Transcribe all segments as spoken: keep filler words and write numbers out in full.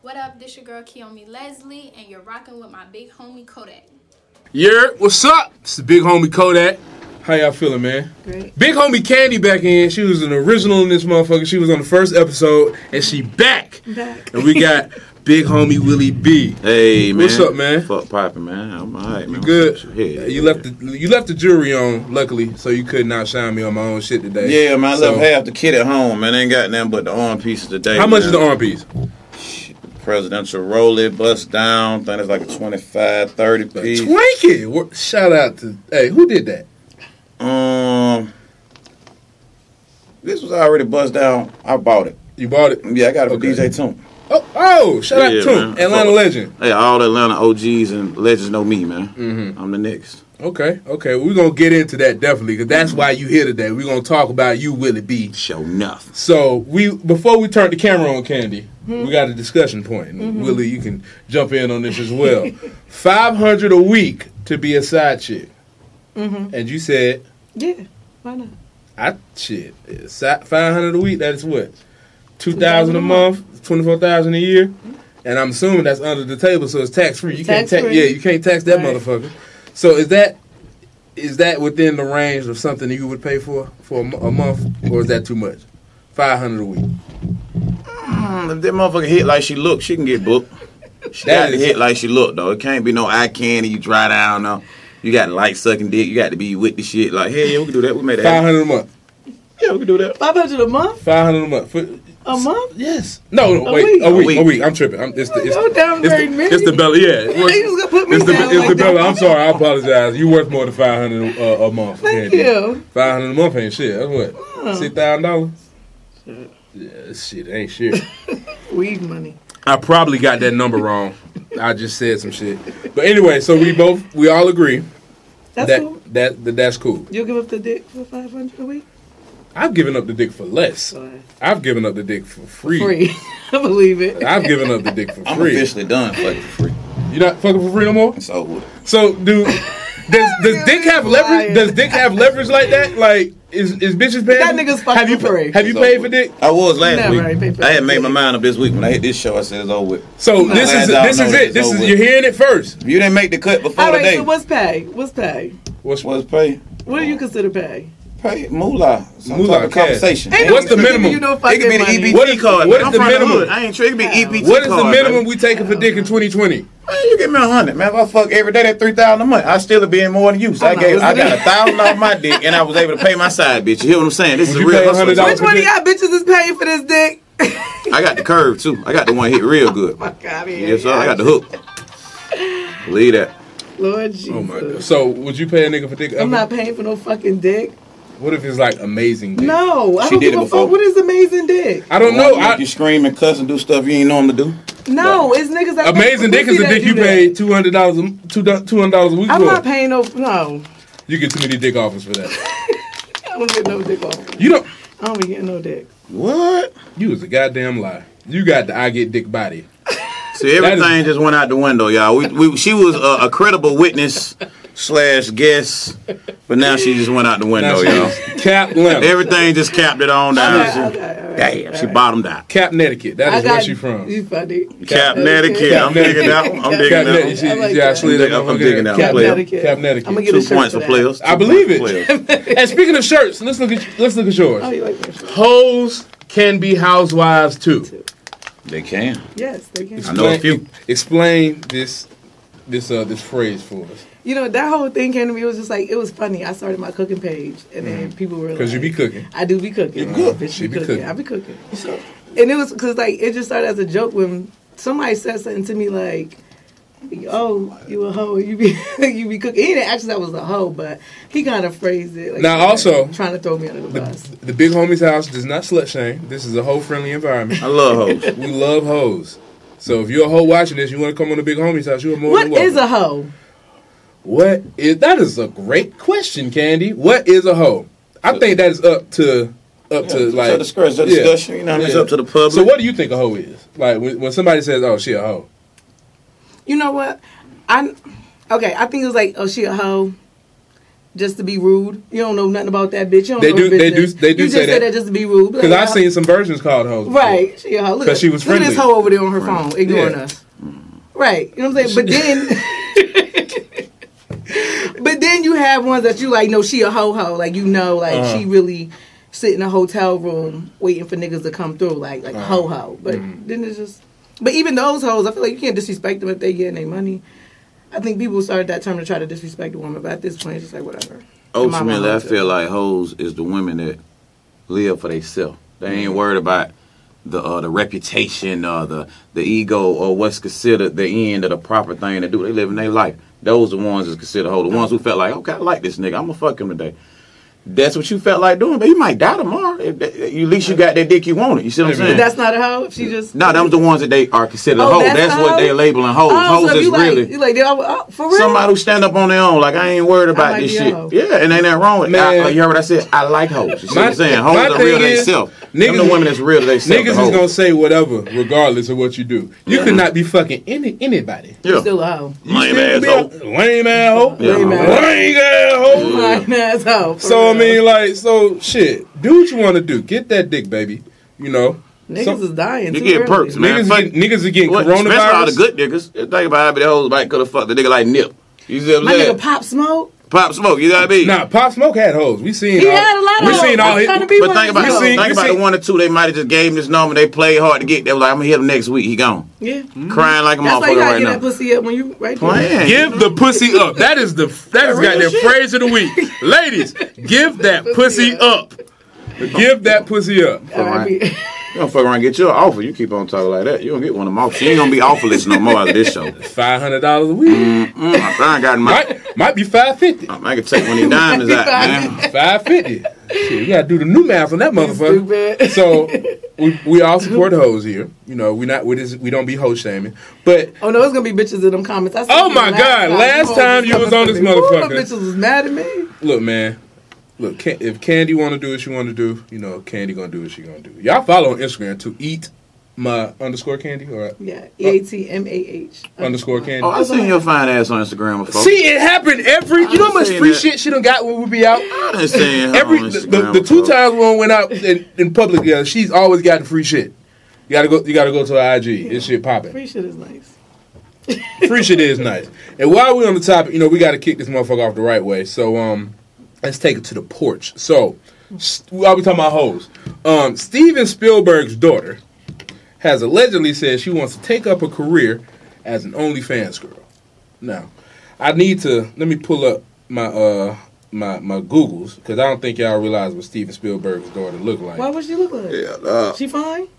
What up? This your girl Kiyomi Leslie, and you're rocking with my big homie Kodak. Yeah, what's up? It's the big homie Kodak. How y'all feeling, man? Great. Big homie Candy back in. She was an original in this motherfucker. She was on the first episode, and she back. Back. And we got big homie Willie B. Hey, man. What's up, man? Fuck poppin', man. I'm all right, man. You good? Yeah, you yeah. left the you left the jury on, luckily, so you couldn't outshine me on my own shit today. Yeah, man. I So, left half the kit at home, man. I ain't got nothing but the arm pieces today. How much man. is the arm piece? Presidential roll it, bust down. I think it's like a twenty-five, thirty piece. Twinkie. Wor- Shout out to hey, who did that? Um, this was already bust down. I bought it. You bought it? Yeah, I got it for Okay. D J Toon. Oh, oh! Shout out Yeah, to him, man. Atlanta Fuck. legend. Hey, all the Atlanta O Gs and legends know me, man. Mm-hmm. I'm the next. Okay, okay. We're going to get into that definitely because that's why you here today. We're going to talk about you, Willie B. Show nothing. So, we before we turn the camera on, Candy, Mm-hmm. we got a discussion point. And Willie, you can jump in on this as well. five hundred a week to be a side chick. Mm-hmm. And you said, Yeah, why not? I shit, five hundred a week, that is what? two thousand a month, twenty-four thousand a year? And I'm assuming that's under the table, so it's tax-free. You can't tax, Tax-free. yeah, you can't tax that Right. motherfucker. So is that is that within the range of something that you would pay for for a, mo- a month, or is that too much? five hundred a week. Mm, if that motherfucker hit like she look, she can get booked. She That got is- to hit like she look, though. It can't be no eye candy, you dry down, though. You got to light sucking dick. You got to be with the shit. Like, hey, yeah, we can do that. We made five that. hundred a month. Yeah, we can do that. Five hundred a month? five hundred a month. For, A month? yes. No, no A wait. week. A week. A week. A week. I'm tripping. I'm, it's the, it's, Don't downgrade it's, me. the, it's the belly. Yeah. It was- You was gonna put me it's the, down it's like the belly. that. I'm sorry. I apologize. You worth more than five hundred a, a month. Thank Candy. you. Five hundred a month ain't shit. That's what Oh. six thousand dollars. Yeah, shit ain't shit. Weed money. I probably got that number wrong. I just said some shit. But anyway, so we both we all agree That's that, cool. that that that's cool. You'll give up the dick for five hundred a week? I've given up the dick for less. Sorry. I've given up the dick for free. Free. I believe it. I've given up the dick for I'm free. officially done fucking for free. You not fucking for free no more? It's over with. So, dude, does does dick have leverage? lying. Does dick have leverage like that? Like, is is bitches paying? That nigga's fucking have you, for free. Have you It's paid over for with. dick? I was last Never, I ain't paid week. for I had that. made my mind up this week. When I hit this show, I said it's over with. So No. this is Glad y'all this is know it. it's This over is with. you're hearing it first. If you didn't make the cut before All right, today, so what's pay? What's pay? What's what's pay? What do you consider pay? Pay moolah. Some Moolah, type of cash. compensation. Ain't What's no the nigga minimum? giving You no It could be fucking the money. E B T What is- card. what man. is I'm the from minimum? hood. I ain't sure. It could be E B T what is card. the minimum man. we taking for dick in twenty twenty? Man, you give me a hundred, man. If I fuck every day, that three thousand a month. I still be in more than you. So I I'm not gave, I listening. got a thousand off my dick, and I was able to pay my side bitch. You hear what I'm saying? This Would is you a real pay hustle. one hundred dollars Which one of y'all bitches is paying for this dick? I got the curve too. I got the one hit real good. Fuck out here. Yes, sir. I got the hook. Believe that. Lord Jesus. Oh my god. So would you pay a nigga for dick? I'm ever? not paying for no fucking dick. What if it's like amazing dick? No, I She don't did give it a before. fuck. What is amazing dick? I don't know. One make I, you scream and cuss and do stuff you ain't know them to do. No, it's niggas that amazing dick is a dick you pay two hundred dollars two hundred dollars a week I'm for. not paying no. No, You get too many dick offers for that. I don't get no dick off. You don't. I don't be getting no dick. What? You was a goddamn lie. You got the I get dick body. See, That everything is- just went out the window, y'all. We, we, she was a, a credible witness slash guest, but now she just went out the window, Now y'all. she's Cap Lemon. Everything just capped it on down. Okay, She- okay, all right, Damn, all she right. bottomed out. Cap Connecticut. That I is where got- she from. You funny. Cap Connecticut. I'm digging that one. I'm digging Cap that Connecticut. one. She- I like yeah, I that. slid that I'm motherfucker digging in. that Cap one. Connecticut. Cap Connecticut. I'm gonna get Two a shirt points for for that. players. I Two believe points it. for players. And speaking of shirts, let's look at let's look at yours. Oh, you like my shirt? Hoes can be housewives too. They can. Yes, they can. I know a few. Explain this this uh this phrase for us. You know, that whole thing came to me. It was just like, it was funny. I started my cooking page, and then people were like, Because you be cooking. I do be cooking. You cook. Bitch, She be be cooking. cooking. I be cooking. So, and it was because like it just started as a joke when somebody said something to me like, "Oh, you a hoe? You be you be cooking." He didn't actually that was a hoe, but he kind of phrased it. Like, Now, like, also, trying to throw me under the The, bus. the big homie's house does not slut shame. This is a hoe friendly environment. I love hoes. We love hoes. So if you're a hoe watching this, you want to come on the big homie's house, you're more What than welcome. is a hoe? What is that? Is a great question, Candy. What is a hoe? I think that is up to up to Yeah, like to discuss, to yeah. discussion. You know, it's Yeah. up to the public. So what do you think a hoe is? Like when, when somebody says, "Oh, she a hoe," You know what? I okay. I think it was like, oh, she a hoe. just to be rude. You don't know nothing about that bitch. You don't They know do- her they do- business. they do You say just that. said that just to be rude. Because I've seen some versions called hoes. before. Right. She a hoe. Look 'Cause at- she was Look at this friendly. hoe over there on her phone, ignoring Yeah. us. Right. You know what I'm saying? But then, but then you have ones that you like. No, she a ho ho. Like you know, like Uh-huh. she really sit in a hotel room waiting for niggas to come through, like like Uh-huh. ho ho. But Mm-hmm. then it's just. But even those hoes, I feel like you can't disrespect them if they getting their money. I think people started that term to try to disrespect a woman, but at this point, it's just like whatever. Ultimately, I Mama feel like hoes is the women that live for themselves. They ain't worried about the uh, the reputation or the the ego or what's considered the end of the proper thing to do. They live in their life. Those are the ones that's considered hoes. The ones who felt like, okay, I like this nigga. I'm gonna fuck him today. That's what you felt like doing, but you might die tomorrow. If- if- At least you got that dick you wanted. You see what I'm But saying? But that's not a hoe. If she just No, them the ones that they are considered Oh, hoes. that's That's, a what hoe? they're labeling hoes. Oh, hoes so if is you like, really you like they all- oh, for real. somebody who stand up on their own. Like, I ain't worried about might this be a shit. hoe. Yeah, and ain't nothing wrong with Man. that. You heard what I said? I like hoes. You see My- what I'm saying? Hoes my are thing real to is, themselves. niggas Them the is- women that's real to themselves. Niggas is gonna say whatever, regardless of what you do. You could not be fucking any anybody. yeah. Still a hoe. You Lame still ass be hoe. a lame ass hoe. Yeah. Lame ass. Lame ass hoe. Lame ass hoe. for So I real. mean, like, so shit. Do what you want to do. Get that dick, baby. You know. niggas Some- is dying. You too get early. perks, man. Niggas, Fuck- get, niggas are getting What, especially all the coronavirus. good niggas. Think about how many hoes might could have fucked a nigga like Nip. You see what I'm My saying? nigga Pop Smoke. Pop Smoke, you know what I mean? Nah, Pop Smoke had hoes. We seen. He all, had a lot of We hoes. seen all I'm his. trying to be But one think of about these You hoes. see- think you about see- the one or two they might have just gave him this number. They played hard to get. They were like, I'm gonna hit him next week. He gone, Yeah. crying like a That's why motherfucker you gotta right get now. that pussy up when you right there. Playing. Give the pussy up. That is the that is real goddamn shit. phrase of the week, ladies. Give that pussy up. Give that pussy up. All right, be- You don't fuck around and get your offer. You keep on talking like that. You don't get one of them offers. She ain't gonna be offerless no more out of this show. Five hundred dollars a week. Mm, I got my. Might might be five fifty. I can take one of these diamonds out, man. Five fifty. Shit, you gotta do the new math on that motherfucker. Stupid. So we, we all support hoes here. You know, we not we just we don't be hoe shaming. But Oh no, it's gonna be bitches in them comments. I said Oh, it my God, last Them time hoes you was coming on for this me. Ooh, motherfucker. them bitches was mad at me. look, man. Look, Can- if Candy want to do what she want to do, you know, Candy gonna do what she gonna do. Y'all follow on Instagram to eat my underscore Candy or Yeah, E A T M A H underscore Candy. Oh, I seen your fine ass on Instagram before. See, it happened every. You know how much seen free that. shit she done got when we be out. I done seen her Every on the, Instagram the, the two before. times we went out in, in public, yeah, she's always gotten free shit. You gotta go. You gotta go to her I G. This shit popping. Free shit is nice. Free shit is nice. And while we're on the topic, you know, we got to kick this motherfucker off the right way. So, um, let's take it to the porch. So, st- I'll be talking about hoes. Um, Steven Spielberg's daughter has allegedly said she wants to take up a career as an OnlyFans girl. Now, I need to let me pull up my uh my my Googles because I don't think y'all realize what Steven Spielberg's daughter look like. Why would she look like? Yeah, uh, She fine?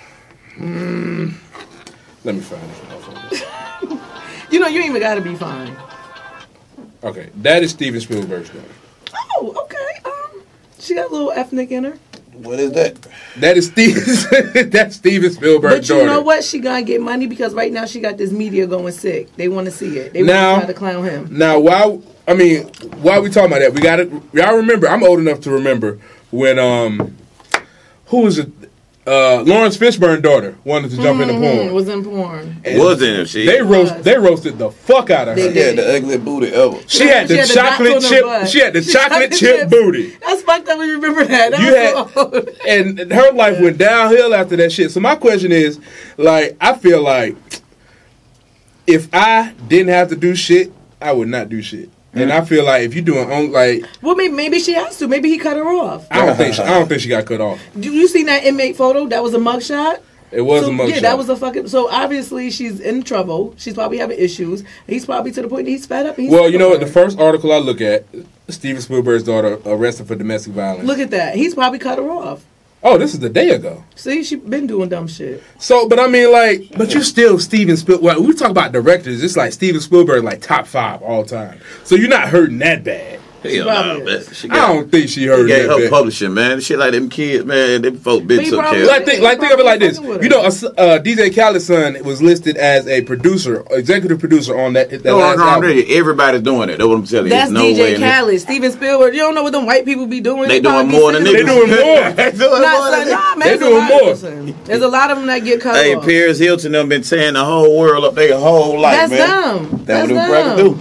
Let me find this motherfucker. You know, you ain't even gotta be fine. Okay, that is Steven Spielberg's daughter. Oh, okay. Um, she got a little ethnic in her. what is that? That is Steven. That's Steven Spielberg's But you daughter. know what? She gonna get money because right now she got this media going sick. They want to see it. They want Now- to try to clown him. Now, why? I mean, why we talking about that? We got to Y'all remember? I'm old enough to remember when um, who was it? Uh, Lawrence Fishburne's daughter wanted to jump in the Mm, porn. was in porn. And Wasn't it? She, They roast. They roasted the fuck out of her. They did. the ugly booty ever. She had the She had the chocolate dots on her chip. butt. She had the She chocolate had the chip chips. booty. That's fucked up. We remember that. that You was had, so old. and her life went downhill after that shit. So my question is, like, I feel like if I didn't have to do shit, I would not do shit. And I feel like if you're doing on like, Well, maybe, maybe she has to. Maybe he cut her off. I don't think she, I don't think she got cut off. Do you seen that inmate photo? That was a mugshot. It was So, a mugshot. Yeah, that was a fucking. So obviously she's in trouble. She's probably having issues. He's probably to the point that he's fed up. And he's Well, sick you of know what? her. The first article I look at, Steven Spielberg's daughter arrested for domestic violence. Look at that. He's probably cut her off. Oh, this is the day ago. See, she been doing dumb shit. So, but I mean, like, but you still Steven Spielberg. Well, we talk about directors. It's like Steven Spielberg, like top five all time. So you're not hurting that bad. Hell probably nah, man. is. She I got, don't think she she hurt gave that her bad. publishing, man. Shit like them kids, man. Them folk been But he so probably- careful. Like think, like think of it like this. You know, uh, D J Khaled's son was listed as a producer, executive producer on that. that No, last no, album. no, everybody's doing it. That's what I'm telling you. That's There's no D J way in this- Khaled, Steven Spielberg. You don't know what them white people be doing. They They doing probably more be than sitting niggas. They doing more. They doing Nah, more son, than nah, man, They there's a doing lot- more. listen, There's a lot of them that get cut Hey, off. Paris Hilton them been tearing the whole world up their whole life, That's man. dumb. That's what That's them crackers dumb. do. That's what them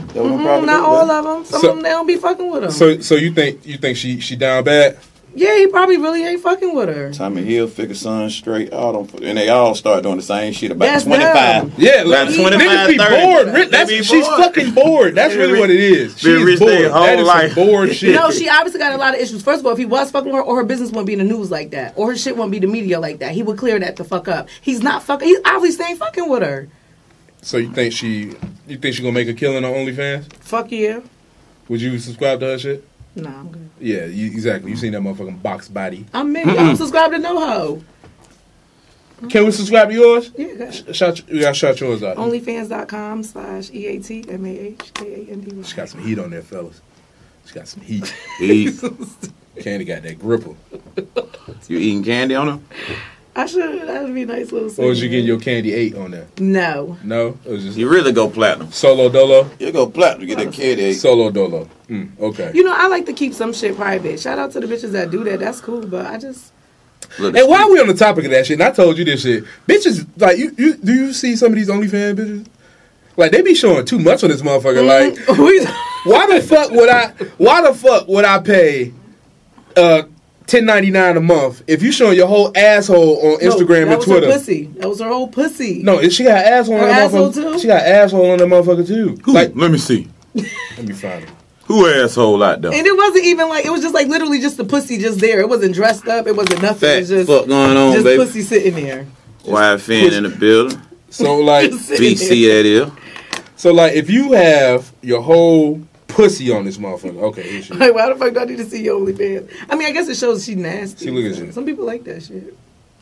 Mm, probably not do, all but- of them. Some So- of them they don't be fucking with him. So so you think you think she she down bad? yeah, he probably really ain't fucking with her. Tommy Hilfiger, Son Straight, all them, and they all start doing the same shit about That's twenty-five. them. Yeah, About like, twenty-five, niggas be thirty. bored. Ri- They That's, be she's bored. fucking bored. That's Been really rich- what it is. been She's rich bored. their whole That is life. some bored shit. No, she obviously got a lot of issues. First of all, if he was fucking with her, or her business wouldn't be in the news like that, or her shit wouldn't be the media like that, he would clear that the fuck up. He's not fucking. He's obviously ain't fucking with her. So you think she you think she gonna make a killing on OnlyFans? Fuck yeah. Would you subscribe to her shit? Nah, I'm good. Yeah, you, exactly. You seen that motherfucking box body. I'm maybe. I don't subscribe to no hoe. Can we subscribe to yours? Yeah, go ahead. Shout, we gotta shout yours out. Onlyfans.com slash E A T M A H K A N D Y. She got some heat on there, fellas. She got some heat. He, Candy got that gripper. you eating candy on him? I should. That would be a nice little. Or was you segment. getting your candy eight on there? No. No? It was just You really go platinum. solo dolo? You go platinum, get that candy. Solo dolo. Mm, okay. You know, I like to keep some shit private. Shout out to the bitches that do that. That's cool, but I just. Look, And while we on the topic of that shit, and I told you this shit, bitches, like, you, you do you see some of these OnlyFans bitches? Like, they be showing too much on this motherfucker. Like, We- why the fuck would I, why the fuck would I pay uh, ten ninety-nine a month if you showing your whole asshole on No, Instagram that and was Twitter? Her pussy. That was her whole pussy. No, she got asshole Her on that asshole motherfucker. too? She got asshole on that motherfucker too. Who? Like, Let me see. let me find it. Who asshole out there? And it wasn't even like, it was just like literally just the pussy just there. It wasn't dressed up. It wasn't nothing. It Fat was just, fuck going on, just baby. pussy sitting there. Wide fin in the building. So like, Just sitting B C there. that is. so like, if you have your whole pussy on this motherfucker, okay, here she is. Like, why the fuck do I need to see your OnlyFans? I mean, I guess it shows she nasty. See, look at you. Some people like that shit.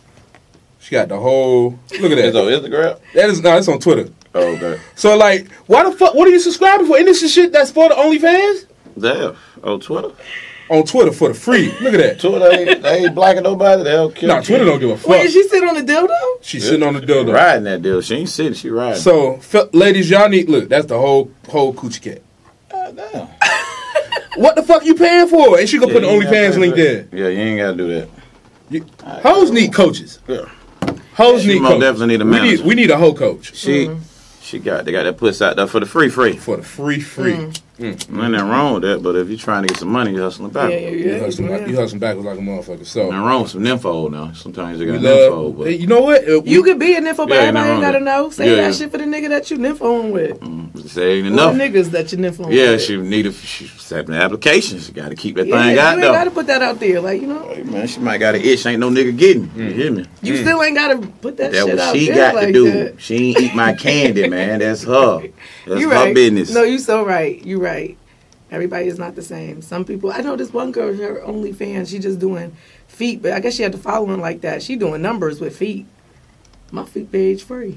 She got the whole. Look at It's on that. Instagram. That is no, it's on Twitter. Oh, okay. So like, why the fuck? What are you subscribing for? Isn't this the shit that's for the OnlyFans? Damn. Oh, Twitter. On Twitter for the free. Look at that. Twitter ain't, they ain't blacking nobody. They don't care. Nah, Twitter don't give a fuck. Wait, did she sit on the dildo? She's sitting on the dildo. Riding that deal. She ain't sitting. She riding. So, fe- ladies, y'all need look. That's the whole whole coochie cat. God damn. What the fuck you paying for? And she gonna put the Yeah, you ain't OnlyFans gotta link do there. that. Yeah, you ain't gotta do that. You, hoes need coaches. Yeah. Hoes She need most coaches. definitely need a we manager. need we need a hoe coach She, she got they got that pussy out there for the free, free. for the free free. Ain't nothing wrong with that, but if you're trying to get some money, you're hustling back. Yeah, yeah, You yeah. hustling, like, you hustling backwards like a motherfucker. So Nothing wrong with some nympho now. Sometimes they we got nympho, love. but You know what? Uh, we- You could be a nympho, but Yeah, ain't everybody nothing ain't gotta wrong know. with Say it. Yeah, that yeah. shit for the nigga that you nymphoing with. mm, say ain't Or enough. the niggas that you nymphoing Yeah, with. she need a she's having an application. She got to keep that Yeah, thing you out ain't there. gotta put that out there. Like, you know, Hey, man, she might got an itch. Ain't no nigga getting. You hear me? you still ain't gotta put that, That's shit what out she there got like to do. that. She ain't eat my candy, man. That's her. That's You her right. business. No, you so right. You right. Everybody is not the same. Some people. I know this one girl, her OnlyFans. She just doing feet, but I guess she had to follow him like that. She doing numbers with feet. My feet page free.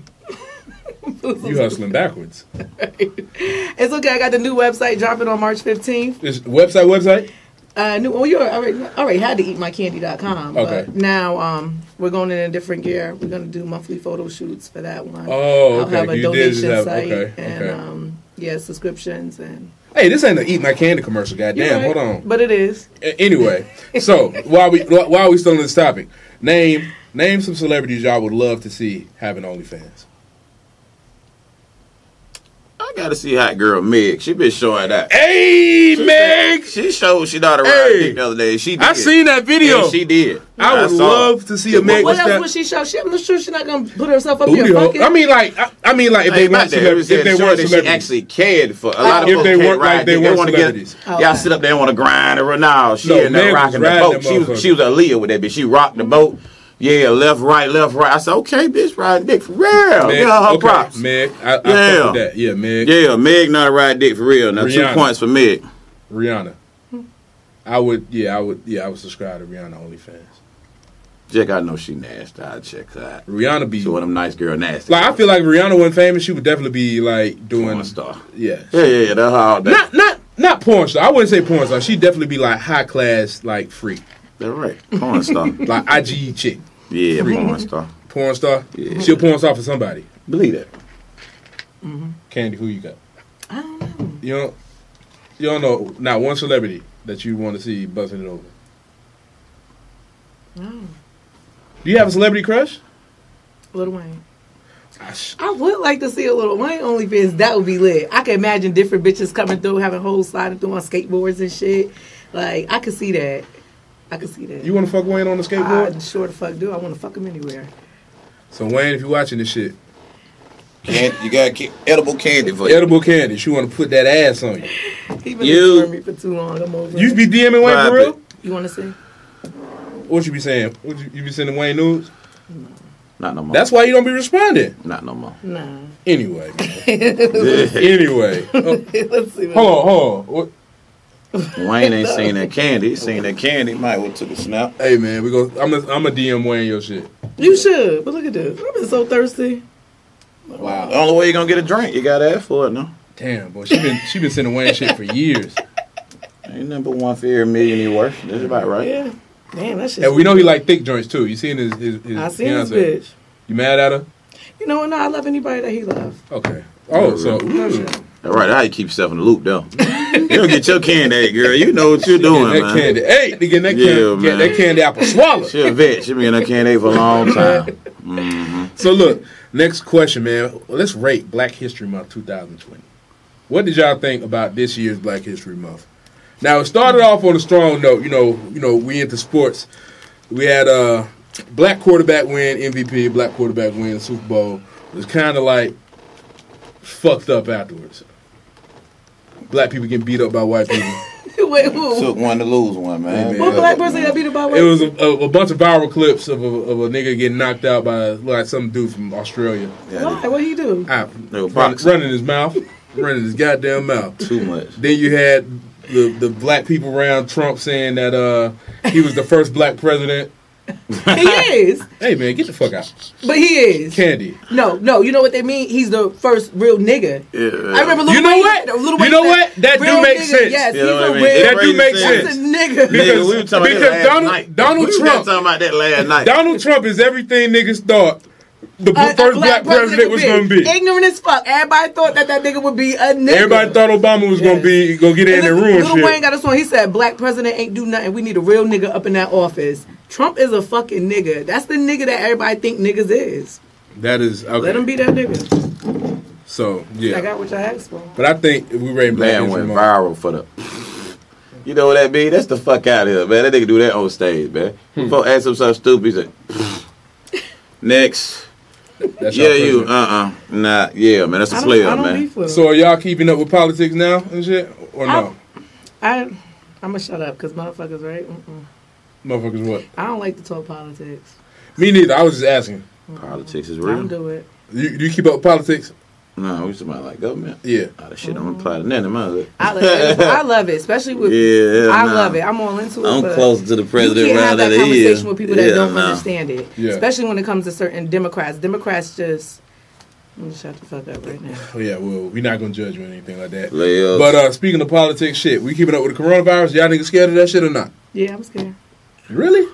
you hustling backwards. It's okay. I got the new website dropping on March fifteenth. This website website. Uh, new. Well, you already already had to eat my candy dot com. Okay. But now um, we're going in a different gear. We're going to do monthly photo shoots for that one. Oh, I'll okay. have a You did donation just have- site okay, and okay. um, yeah, subscriptions and. Hey, this ain't an eat my candy commercial. You're Goddamn, right, hold on. But it is. A- Anyway, so while we while we still on this topic, name name some celebrities y'all would love to see having OnlyFans. I got to see hot girl Meg. She been showing that. Hey, Meg, She showed she know how to ride Hey. dick the other day. She did. I seen that video. Yeah, she did. I would saw love it. to see a Meg What with else that would she show? She, I'm not sure she's not gonna put herself up booty here. hole. Fucking. I mean, like, I, I mean, like, if they Ain't weren't about that. It was celebrities, if they showing weren't that she celebrities, actually cared for a lot of If folks they can't weren't like ride they dick. weren't wanna celebrities. Get, y'all sit up there and want to grind her. No, she No, in there Meg was rocking the riding boat. that She was motherfucker. she was a Leah with that bitch. She rocked the boat. Yeah, left, right, left, right. I said, okay, bitch, riding dick for real. Meg, Give her her okay, props. Meg, I, I fuck Yeah. with that. Yeah, Meg, Yeah, Meg not a ride dick for real. Now Rihanna. two points for Meg. Rihanna. I would, yeah, I would, yeah, I would subscribe to Rihanna OnlyFans. Jack, I know she nasty. I'll check her out. Rihanna be She one of them nice girl nasty. like, I feel like Rihanna wasn't famous, she would definitely be like doing, Porn star. yeah, Yeah, yeah, yeah. That's all that. not not not porn star. I wouldn't say porn star. She'd definitely be like high class, like freak, That's right. Porn star. like I G chick, Yeah, porn star. porn star. Yeah. She'll porn star for somebody. Believe that. Candy, who you got? I don't know. You don't, you don't know not one celebrity that you want to see buzzing it over. No. Do you have a celebrity crush? Lil Wayne. I would like to see a little Wayne OnlyFans. That would be lit. I can imagine different bitches coming through, having hoes sliding through on skateboards and shit. Like, I could see that. I could see that. You want to fuck Wayne on the skateboard? I sure the fuck do. I want to fuck him anywhere. So Wayne, if you're watching this shit, Candy, you got ki- edible candy for you. edible candy. She want to put that ass on you. He been You- ignoring me for too long. I'm over You it. be DMing Wayne Drop for real? it. You want to see? What you be saying? What you, you be sending Wayne nudes? Not no more. That's why you don't be responding. Not no more. Nah. Anyway. anyway. Uh, Let's see. What hold on, hold on. What? Wayne ain't seen that candy. He seen that candy. Might well took a snap. Hey man, we go. I'm a, I'm a D M Wayne your shit. You should. But look at this. I've been so thirsty. Wow. The only way you gonna get a drink, you gotta ask for it, no? Damn, boy, she been she been sending Wayne shit for years. Ain't number one for every million he worth. That's about right. Yeah. Damn, that shit. And we know he like thick joints too. You seen his his, his I seen this fiance? bitch. You mad at her? You know what? No, I love anybody that he loves. Okay. Oh, so No mm, shit. All right, how you keep yourself in the loop, though? You don't get your candy, girl. You know what you're doing, that man. candy. Hey, they getting that Yeah, candy, get man. that candy apple swallow. She a vet. She been in that candy for a long time. Mm-hmm. So look, next question, man. Let's rate Black History Month twenty twenty. What did y'all think about this year's Black History Month? Now it started off on a strong note. You know, you know, we into sports. We had a black quarterback win M V P, black quarterback win Super Bowl. It was kind of like fucked up afterwards. Black people getting beat up by white people. Wait, who? Took one to lose one, man. Hey, man. What black person got beat about? It was a, a, a bunch of viral clips of a, of a nigga getting knocked out by like some dude from Australia. Why? What he do? Ah, They were run, boxing. running his mouth, running his goddamn mouth. Too much. Then you had the the black people around Trump saying that uh, he was the first black president. He is, Hey man, get the fuck out, but he is. Candy. No, no. You know what they mean? He's the first real nigga. Yeah. I remember. Lil You know Wayne, what? Lil You Wayne know said, what? That do real make nigga, sense. Yes, You he's know what I a mean? real. That do make Crazy sense. That's a nigga. Because- Nigga, we were talking because about that last Donald- night. Donald we Trump- were talking about that last night. Donald Trump is everything niggas thought the A- a first black, president was would gonna be. ignorant as fuck. Everybody thought that that nigga would be a nigga. Everybody thought Obama was gonna Yes. be gonna get in and ruin Lil Wayne shit. got a song. He said, "Black president ain't do nothing. We need a real nigga up in that office." Trump is a fucking nigga. That's the nigga that everybody think niggas is. That is okay. Let him be that nigga. So I yeah, got what y'all asked for. but I think if we rate Black Man History went Month, viral for the. You know what that mean? That's the fuck out of here, man. That nigga do that on stage, man. Hmm. Before ask him something stupid, he said, next. that's Yeah, our you. president. Uh uh Nah, yeah, man. That's a I don't, player, I don't man. beef with him. So are y'all keeping up with politics now and shit, or no? I, I'm gonna shut up because motherfuckers, right? Mm-mm. Motherfuckers, what? I don't like to talk politics. Me neither. I was just asking. Politics is I don't real. do it. You, do you keep up with politics? No, we talking about like government. Yeah. All the shit I'm applying to none of mine. I love it. I love it, especially with. Yeah, I nah. love it. I'm all into it. I'm but closer to the president you can't have rather that than he conversation is. with people that Yeah, don't nah. understand it, Yeah. especially when it comes to certain Democrats. Democrats just. Let me shut the fuck up right now. Oh yeah. Well, we're not gonna judge you or anything like that. Layups. But uh, speaking of politics, shit, we keeping up with the coronavirus. Y'all niggas scared of that shit or not? Yeah, I'm scared. Really?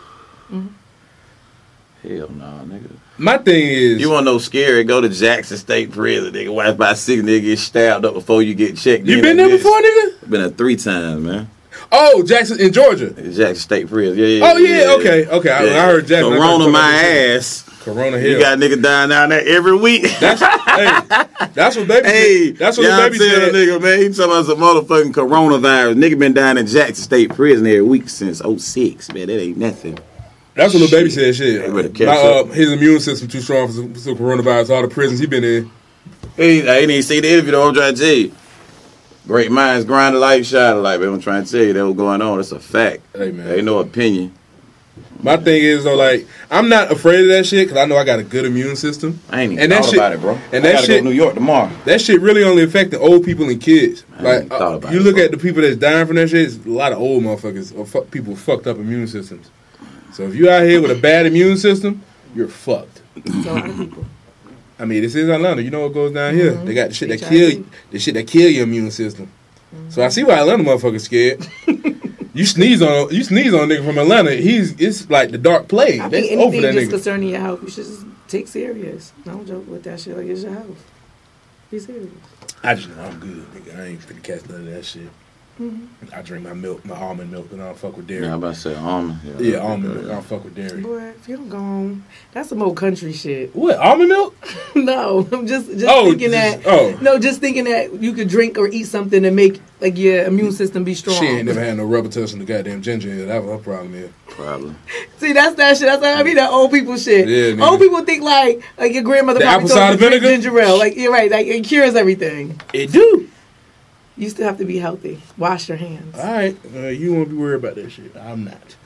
Hell no, nigga. My thing is, You want to know scary? Go to Jackson State Prison, nigga. Watch by six niggas get stabbed up before you get checked. you in been like there this. before, nigga? Been there three times, man. Oh, Jackson in Georgia. Jackson State Prison. Yeah, yeah. Oh yeah. Okay. Okay. I, I heard Jackson. I thought Corona you my talking about ass. Corona You Hill. got nigga dying down there every week. That's hey. That's what baby. Hey, said. That's what y'all the baby tell said. the nigga, man. He talking about some motherfucking coronavirus. Nigga been down in Jackson State Prison every week since oh six, man. That ain't nothing. That's what the baby said. Shit. They better catch My, uh, up. his immune system too strong for some, some coronavirus. All the prisons he been in. Hey, I ain't even see the interview though. I'm trying to tell you. Great minds grind alike, shine alike, man. I'm trying to tell you that was going on. That's a fact. Hey man. Ain't no opinion. My thing is though, like I'm not afraid of that shit because I know I got a good immune system. I ain't even And that thought shit- about it, bro. and I that gotta shit- go to New York tomorrow. That shit really only affecting old people and kids. I Like ain't thought uh, about you it, look bro. at the people that's dying from that shit. It's a lot of old motherfuckers or fuck, people with fucked up immune systems. So if you out here with a bad immune system, you're fucked. So a lot of people. I mean, this is Atlanta. You know what goes down here? They got the shit that H I kill V. you, the shit that kill your immune system. So I see why Atlanta motherfuckers scared. You sneeze on you sneeze on a nigga from Atlanta, he's it's like the dark plague. I That's think over anything that just nigga. concerning your health, you should just take serious. Don't joke with that shit like it's your health. Be serious. I just know I'm good, nigga. I ain't finna catch none of that shit. Mm-hmm. I drink my milk, my almond milk, and I don't fuck with dairy. Yeah, I'm about to say almond. Yeah, Yeah, almond milk. I don't fuck with dairy. Boy, if you don't go home, that's some old country shit. What, almond milk? No, I'm just just Oh, thinking just- that. oh. No, just thinking that you could drink or eat something to make like your immune system be strong. She ain't never had no rubber tuss in the goddamn ginger ale. That was her problem here. Probably. See, that's that shit. That's what I mean. That old people shit. Yeah, nigga. Old people think like like your grandmother The probably apple told cider you to drink vinegar? ginger ale. Like you're right. Like it cures everything. It do. You still have to be healthy. Wash your hands. All right, uh, you won't be worried about that shit. I'm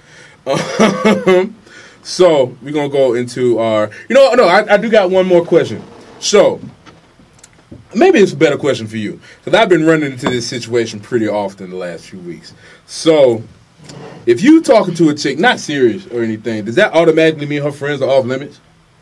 not. Um, so we're gonna go into our. You know, no, I, I do got one more question. So maybe it's a better question for you because I've been running into this situation pretty often the last few weeks. So if you talking to a chick, not serious or anything, does that automatically mean her friends are off limits?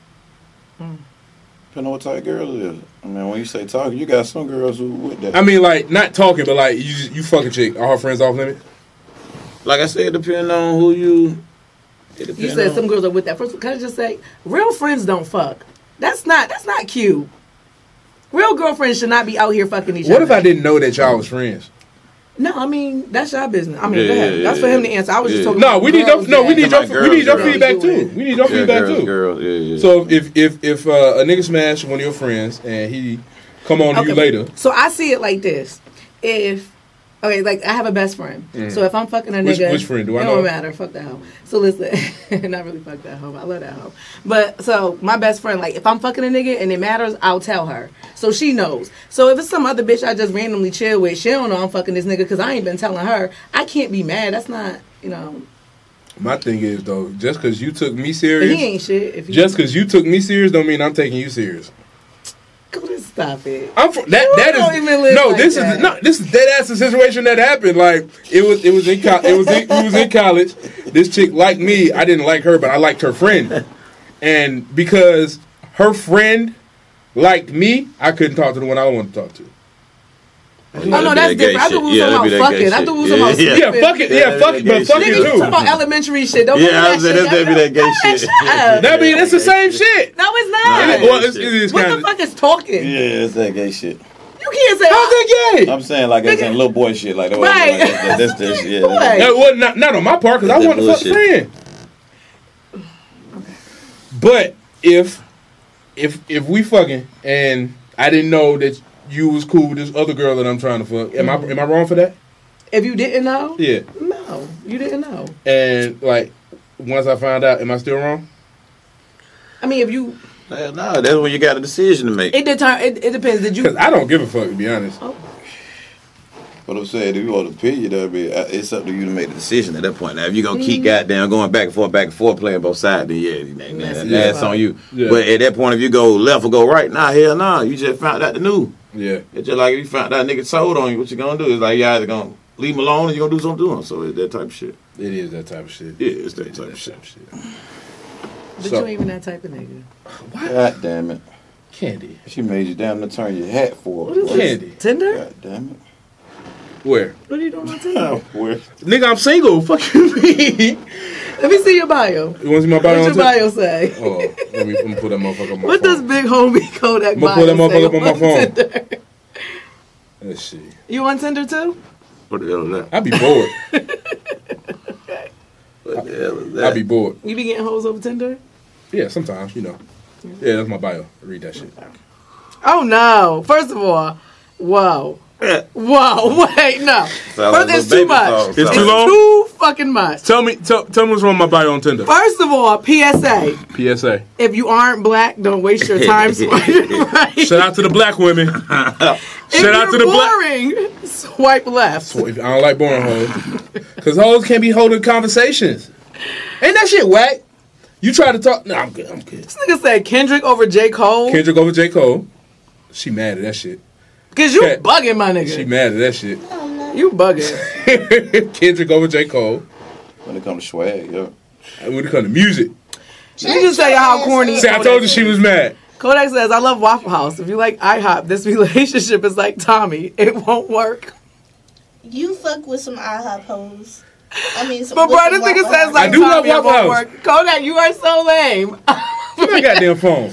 Depending on what type of girl it is. I mean, when you say talking, you got some girls who with that. I mean, like not talking, but like you just, you fuck a chick, are her friends off limits? Like I said, depending on who you. It You depends said on- some girls are with that. First, can I just say, real friends don't fuck. That's not. That's not cute. Real girlfriends should not be out here fucking each What other. if I didn't know that y'all was friends? No, I mean that's your business. I mean, Yeah, go ahead. yeah, that's yeah, for him yeah. to answer. I was just Yeah. talking. No, about we need your girls no, we that- need your Girls, we need your girls. feedback too. We need your Yeah, feedback girls, too. girls, yeah, yeah. So if if if uh, a nigga smash one of your friends and he come on to you later, So I see it like this: if okay, like I have a best friend. So if I'm fucking a Which- nigga, which friend? Do I it know? don't matter. Fuck that hoe. So listen, not really fuck that hoe. I love that hoe. But so my best friend, like if I'm fucking a nigga and it matters, I'll tell her so she knows. So if it's some other bitch I just randomly chill with, she don't know I'm fucking this nigga because I ain't been telling her. I can't be mad. That's not you know. my thing is though, just because you took me But serious, he ain't shit. If he, just because you took me serious, don't mean I'm taking you serious. go to stop it. I'm fr- that You that don't is even live no. like this that. is no. This is dead ass the situation that happened. Like it was. It was in. Co- it was. In, we was in college. This chick liked me. I didn't like her, but I liked her friend. And because her friend liked me, I couldn't talk to the one I wanted to talk to. Oh no, that's different. I thought we was talking about fucking. I thought we was talking about Yeah, sleeping. Yeah, fuck it. Yeah, fuck it. But Gay fuck shit. it Nigga, you talking about too. elementary shit. Don't Yeah, do I that was saying shit. that's gonna be that gay Hey, shit. shut up. I mean, it's the same shit. No, it's Nah, not. it Well, it's, it is What kind the of. fuck is talking? Yeah, it's that gay shit. You can't say. How's that gay? I'm saying like it's in little boy shit. Like, that. Right. Like, that- that's that's yeah. Boy. that's- That wasn't not, not on my part because I That's wanted to fuck a bullshit. friend. But if if if we fucking and I didn't know that you was cool with this other girl that I'm trying to fuck, am I am I wrong for that? If you didn't know, Yeah. no, you didn't know. And like once I found out, am I still wrong? I mean, if you, Hell no, that's when you got a decision to make. it deter, it, it depends. Did Because you? I don't give a fuck to be honest. But I'm saying, if you want to pay you, that'd be uh, it's up to you to make the decision. Decision at that point. Now, if you're gonna keep goddamn going back and forth, back and forth, playing both sides, then yeah, then That's that- your that's fault. on you. Yeah. But at that point, if you go left or go right, nah, hell nah, you just found out the news. Yeah. It's just like if you found out nigga sold on you, what you gonna do? It's like you either gonna leave him alone or you gonna do something to him. So it's that type of shit. It is that type of shit. Yeah, it's that It is type of shit. of shit. But So- you ain't even that type of nigga. God damn it. Candy. She made you damn to turn your hat for What is her. Candy. this? Tinder? God damn it. Where? What are you doing on Tinder? Oh, where? Nigga, I'm single. Fuck you mean? Let me see your bio. You want to see my bio What's on your Tinder? bio say? Oh, let me, let me pull that motherfucker on my What phone. does Big Homie Kodak I'ma bio pull that motherfucker say up on my phone. Tinder? Let's see. You on Tinder too? What the hell is that? I'd be bored. What the hell is that? I'd be bored. You be getting hoes over Tinder? Yeah, sometimes, you know. Yeah, that's my bio. Read that shit. Oh no! First of all, whoa, whoa, wait, no. Sound like First, it's little too baby much. song. It's It's too long? too fucking much. Tell me, tell, tell me what's wrong with my bio on Tinder. First of all, P S A: P S A. if you aren't black, don't waste your time swiping right. Shout out to the black women. If Shout out to you're the black. boring, swipe left. Well, if- I don't like boring hoes. Because hoes can't be holding conversations. Ain't that shit whack? You try to talk. No, I'm good. I'm good. This nigga said Kendrick over J. Cole. Kendrick over J. Cole. She mad at that shit. Cause you Ken- bugging, my nigga. She mad at that shit. You bugging. Kendrick over J. Cole. When it comes to swag, yeah. And when it comes to music. Let me just tell you how corny. See, I told you she was mad. Kodak says, I love Waffle House. If you like IHOP, this relationship is like Tommy. It won't work. You fuck with some IHOP hoes. I mean, some But with bro, some this nigga Waffle says House. like I do love Tommy, it Waffle won't House. work. Kodak, you are so lame. Give me that goddamn phone.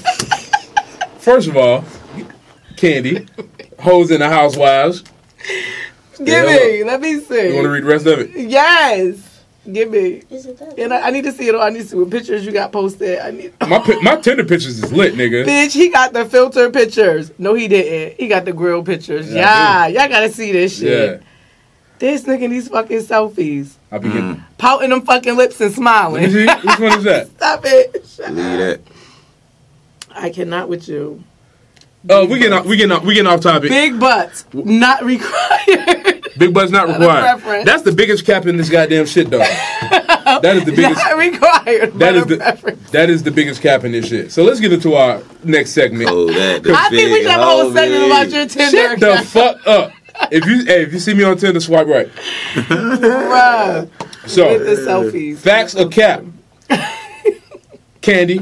First of all, Candy, hoes in the housewives. Give Yeah, me. Let me see. You want to read the rest of it? Yes. Give me. Is it that? And I, I need to see it. I need to see what pictures you got posted. I need. My pi- my Tinder pictures is lit, nigga. Bitch, he got the filter pictures. No, he didn't. He got the grill pictures. Yeah, Yeah, y'all gotta see this shit. Yeah. This nigga in these fucking selfies. I be getting. Mm. Pouting them fucking lips and Let smiling. me see. Which one is that? Stop it. Shut Leave up. that. I cannot with you. Oh, we getting off, we getting off, we getting off topic. Big, Big butts, not required. butts not Not a required. preference. That's the biggest cap in this goddamn shit, though. That is the biggest. Not required. That but is a the preference. that is the biggest cap in this shit. So let's get into our next segment. Oh, that. the I think we big should have a whole hoe, segment baby. about your Tinder Shut the account. fuck up. If you hey, if you see me on Tinder, swipe right. Bruh. With the So selfies. facts or cap? Candy.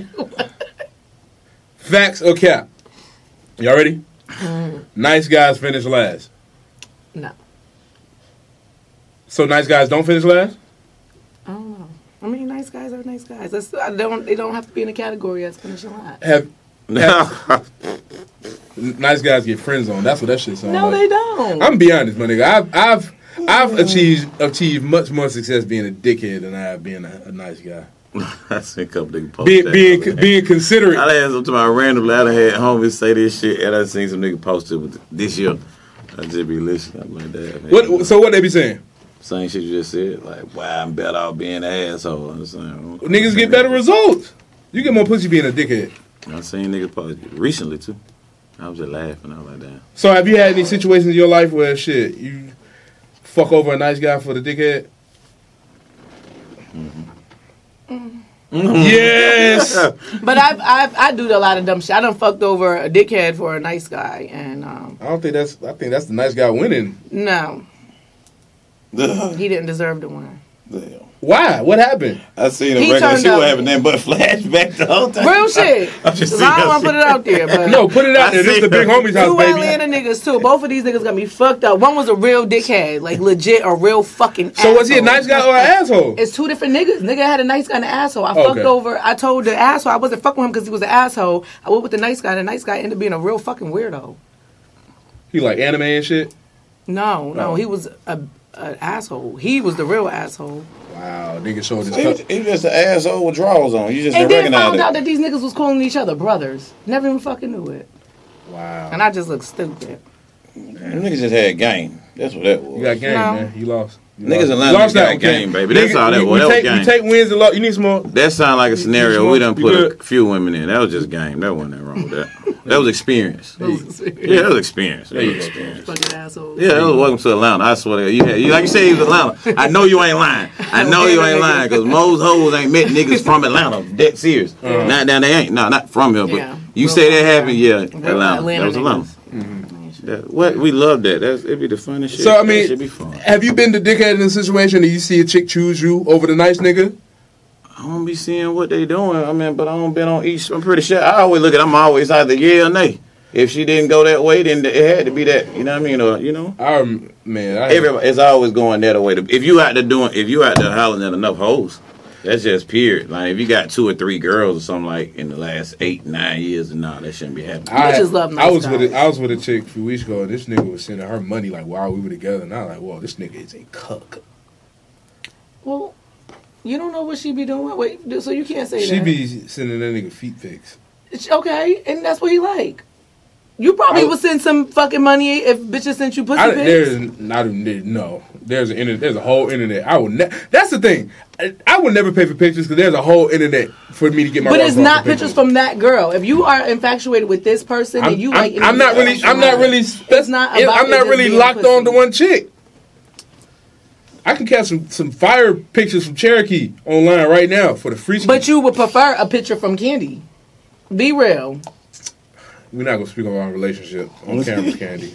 Facts or cap? Y'all ready? Nice guys finish last. No. So nice guys don't finish last? I don't know. I mean, nice guys are nice guys. That's, I don't. They don't have to be in a category as finishing last. Have nice guys get friends on? That's what that shit sounds No, like. they don't. I'm be honest, my nigga. I've I've I've achieved achieved much more success being a dickhead than I have being a, a nice guy. I seen a couple niggas post Being that. being the other day. being considerate. I had some to my random. I done had homies say this shit, and I seen some nigga post it with this year. I just be listening. I'm like, that. Man. What? So what they be saying? Same shit you just said. Like, wow, I'm better off being an asshole. I'm saying, Niggas get better results. You get more pussy being a dickhead. I seen niggas post it recently too. I was just laughing. I was like, damn. So have you had any situations in your life where shit you fuck over a nice guy for the dickhead? Yes. But I've, I've I do a lot of dumb shit. I done fucked over a dickhead for a nice guy, and um, I don't think that's. I think that's the nice guy winning. no, he didn't deserve to win. Damn. Why? What happened? I seen a He regular. turned She up- was having nothing but flashback the whole time. Real shit. I'm just 'Cause seeing I don't her want to put it out there, but No, put it out I there. This is see the big her. homie's house, two baby. Atlanta niggas too. Both of these niggas gonna be fucked up. One was a real dickhead, like legit a real fucking. So was he a asshole. nice guy or an asshole? It's two different niggas. Nigga had a nice guy and an asshole. I Okay. fucked over. I told the asshole I wasn't fucking with him because he was an asshole. I went with the nice guy. And the nice guy ended up being a real fucking weirdo. He like anime and shit. No, no, Oh. he was a an asshole. He was the real asshole. Wow, nigga showed his He was, cut. he was just an asshole with drawers on. You just And didn't then recognize found it. out that these niggas was calling each other brothers. Never even fucking knew it. Wow. And I just looked stupid. Them niggas just had game. That's what that was. You got game, No. man. You lost. You Niggas lost. Atlanta You lost got that one, game, Ken. baby. That's all that we, was. We That was take, game. we take wins and loss. You need some more. That sound like a scenario you we done you put good? a few women in. That was just game. That wasn't nothing wrong with that. That was experience. Those Yeah, that was experience. That was you go. experience. fucking assholes. Yeah, that was welcome to Atlanta. I swear to God. You, had, you like you said, he was Atlanta. I know you ain't lying. I know you ain't lying because most hoes ain't met niggas from Atlanta. That serious. Not down they ain't. No, not from here. But Yeah. you Real say that Atlanta. happened. Yeah, Real Atlanta. Atlanta That was Atlanta. niggas. That, what we love that. That's it'd be the funniest shit. So I That mean, should be fun. have you been the dickhead in a situation that you see a chick choose you over the nice nigga? I don't be seeing what they doing. I mean, but I don't been on each. I'm pretty sure. I always look at. I'm always either yeah or nay. If she didn't go that way, then it had to be that. You know what I mean? Or you know, I rem- man, I, everybody it's always going that way. If you out there doing, if you out there hollering at enough hoes, that's just period. Like if you got two or three girls or something like in the last eight nine years, nah, that shouldn't be happening. I, Bitches love nice I was with guys. a, I was with a chick a few weeks ago. And this nigga was sending her money like while we were together, and I was like, "Whoa, this nigga is a cuck." Well, you don't know what she be doing. Wait, so you can't say She that. be sending that nigga feet pics. It's okay, and that's what he like. You probably I- would send some fucking money if bitches sent you pussy I, pics. there's not even no. There's an internet. There's a whole internet. I would. Ne- that's the thing. I, I would never pay for pictures because there's a whole internet for me to get my. But rocks it's off not for pictures from that girl. If you are infatuated with this person, I'm, and you I'm, like, I'm not really. I'm not really. It's not I'm about it not just really being locked pussy. on to one chick. I can catch some, some fire pictures from Cherokee online right now for the free. But you would prefer a picture from Candy. Be real. We're not gonna speak on our relationship on camera, Candy.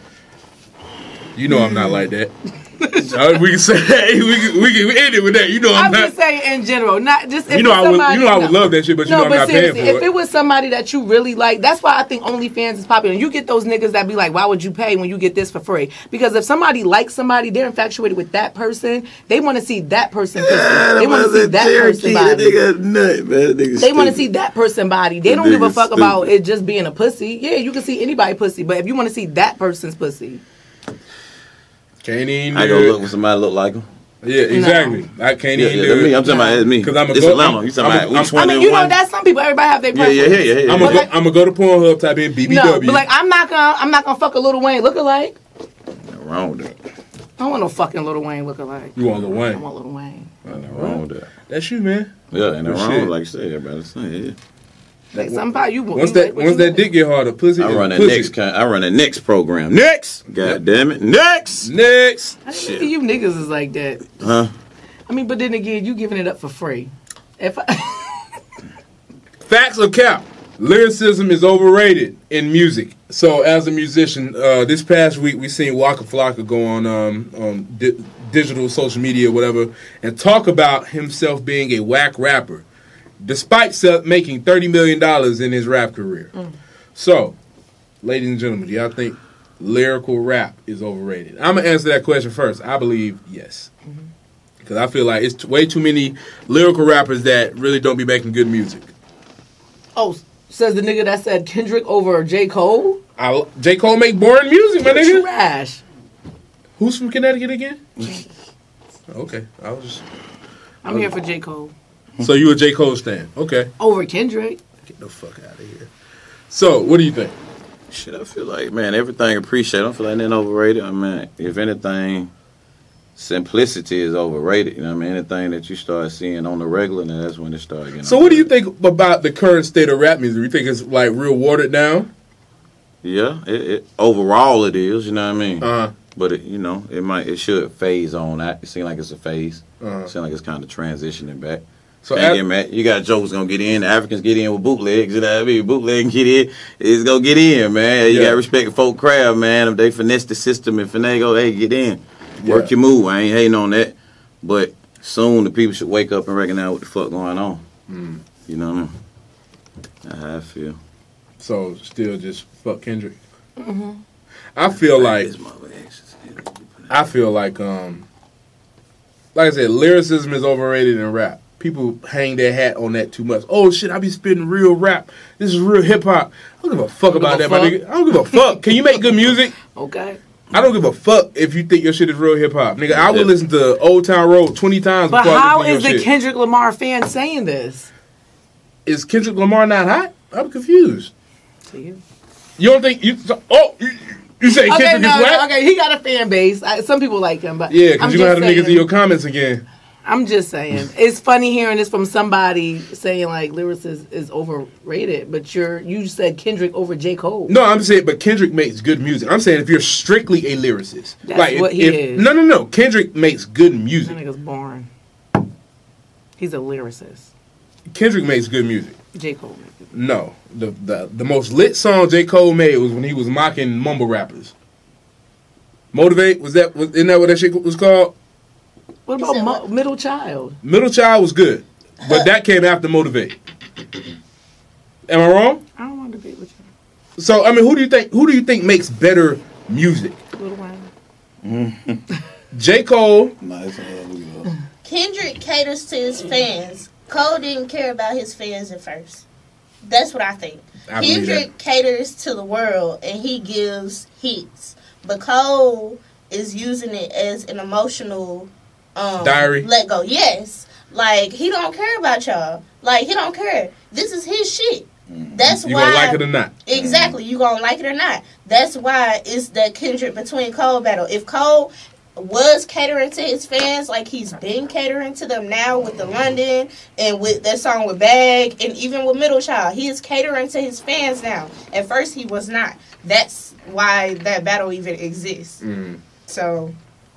You know I'm not like that. Uh, we can say hey, we can we can end it with that. You know I'm, I'm not. just saying in general, not just if You know it's I would. somebody, You know I would no. love that shit, but you No, know I'm but not paying seriously, for if it. it was somebody that you really like, that's why I think OnlyFans is popular. And you get those niggas that be like, why would you pay when you get this for free? Because if somebody likes somebody, they're infatuated with that person. They want to see that person pussy. They want to see that person That body. nigga nut, man. That nigga They want to stupid. see that person body. They That don't give a nigga's fuck about stupid. it just being a pussy. Yeah, you can see anybody pussy, but if you want to see that person's pussy, Can't even I do go it. look for somebody look like him. Yeah, exactly. I can't Yeah, even yeah, do that's it. me. I'm talking about it's me. Because I'm a It's go- Atlanta. I'm- You talking I'm- about which I'm- one? I mean, and you know, one? that's some people. Everybody have their Yeah, preference. yeah, yeah, yeah. I'm yeah. gonna go, I'm gonna go to Pornhub, type in B B W. No, but like I'm not gonna I'm not gonna fuck a Lil Wayne lookalike. Nothing wrong with that. I don't want no fucking Lil Wayne lookalike. You want Lil I Wayne? want Lil Wayne. Nothing wrong with that. That's you, man. Yeah, ain't nothing Good wrong. shit. Like you said, everybody saying. Yeah. Like somehow you Once you that like what once you that like. dick get harder, pussy. I is run the pussy. next. Kind, I run the next program. Next. God damn it. Next. Next. I Shit. think you niggas is like that. Huh? I mean, but then again, you giving it up for free. If I, Facts or cap? Lyricism is overrated in music. So, as a musician, uh, this past week we seen Waka Flocka go on um, on di- digital social media, or whatever, and talk about himself being a whack rapper, despite se- making thirty million dollars in his rap career. Mm. So, ladies and gentlemen, do y'all think lyrical rap is overrated? I'm gonna answer that question first. I believe yes, because I feel like it's t- way too many lyrical rappers that really don't be making good music. oh, says the nigga that said Kendrick over J. Cole. I, J. Cole make boring music, my nigga. Trash. Who's from Connecticut again? Okay, I was just. I'm here for J. Cole So you a J. Cole stan? Okay, over Kendrick. get the fuck out of here. So, what do you think? Shit, I feel like, man, everything appreciated. I don't feel like nothing overrated. I mean, if anything, simplicity is overrated. You know what I mean? Anything that you start seeing on the regular, then that's when it starts getting So, what do you think about the current state of rap music? You think it's like real watered down? Yeah, it, it, overall it is, you know what I mean? Uh, But, it, you know, it might, it should phase on out. It seems like it's a phase. uh. It seems like it's kind of transitioning back. So, Can't af- get mad. You got jokes gonna get in. The Africans get in with bootlegs. You know what I mean? Bootleg get in. It's gonna get in, man. You Yeah. gotta respect folk craft, man. If they finesse the system and finagle, hey, get in. Work Yeah. your move. I ain't hating on that. But soon the people should wake up and recognize what the fuck going on. Mm. You know what I mean? That's how I feel. so still just fuck Kendrick. I feel like This motherfucker exes. I feel like um, like I said, lyricism is overrated in rap. People hang their hat on that too much. Oh shit, I be spitting real rap. This is real hip hop. I don't give a fuck about that, give a my fuck. nigga. I don't give a fuck. Can you make good music? Okay. I don't give a fuck if you think your shit is real hip hop, nigga. I would Yeah. listen to Old Town Road twenty times But before I how listen to is your the shit. Kendrick Lamar fan saying this? Is Kendrick Lamar not hot? I'm confused. To you. You don't think you? Oh, you, you say Okay, Kendrick no, is whack? no, okay, he got a fan base. I, some people like him, but Yeah, I'm because you're gonna have just the niggas in saying- your comments again. I'm just saying, it's funny hearing this from somebody saying like lyrics is, is overrated, but you're you said Kendrick over J. Cole. No, I'm saying, but Kendrick makes good music. I'm saying if you're strictly a lyricist, That's like if, what he if- is. No, no, no. Kendrick makes good That music. nigga's boring. He's a lyricist. Kendrick makes good music. J. Cole. makes it. No, the the the most lit song J. Cole made was when he was mocking mumble rappers. Motivate was that? Was, isn't that what that shit was called? What You about said Mo- what? Middle Child? Middle Child was good, but that came after Motivate. Am I wrong? I don't want to debate with you. So I mean, who do you think? Who do you think makes better music? Lil Wayne. J. Cole. Nice. Uh, we go. Kendrick caters to his fans. Cole didn't care about his fans at first. That's what I think. I believe Kendrick caters to the world and he gives hits. But Cole is using it as an emotional um, Diary? let go. Yes. Like, he don't care about y'all. Like, he don't care. This is his shit. That's You why. gonna like it or not? Exactly. You gonna like it or not. That's why it's that Kendrick between Cole battle. If Cole was catering to his fans like he's been catering to them now with the London and with that song with Bag and even with Middle Child, he is catering to his fans now. At first he was not. That's why that battle even exists. Mm. So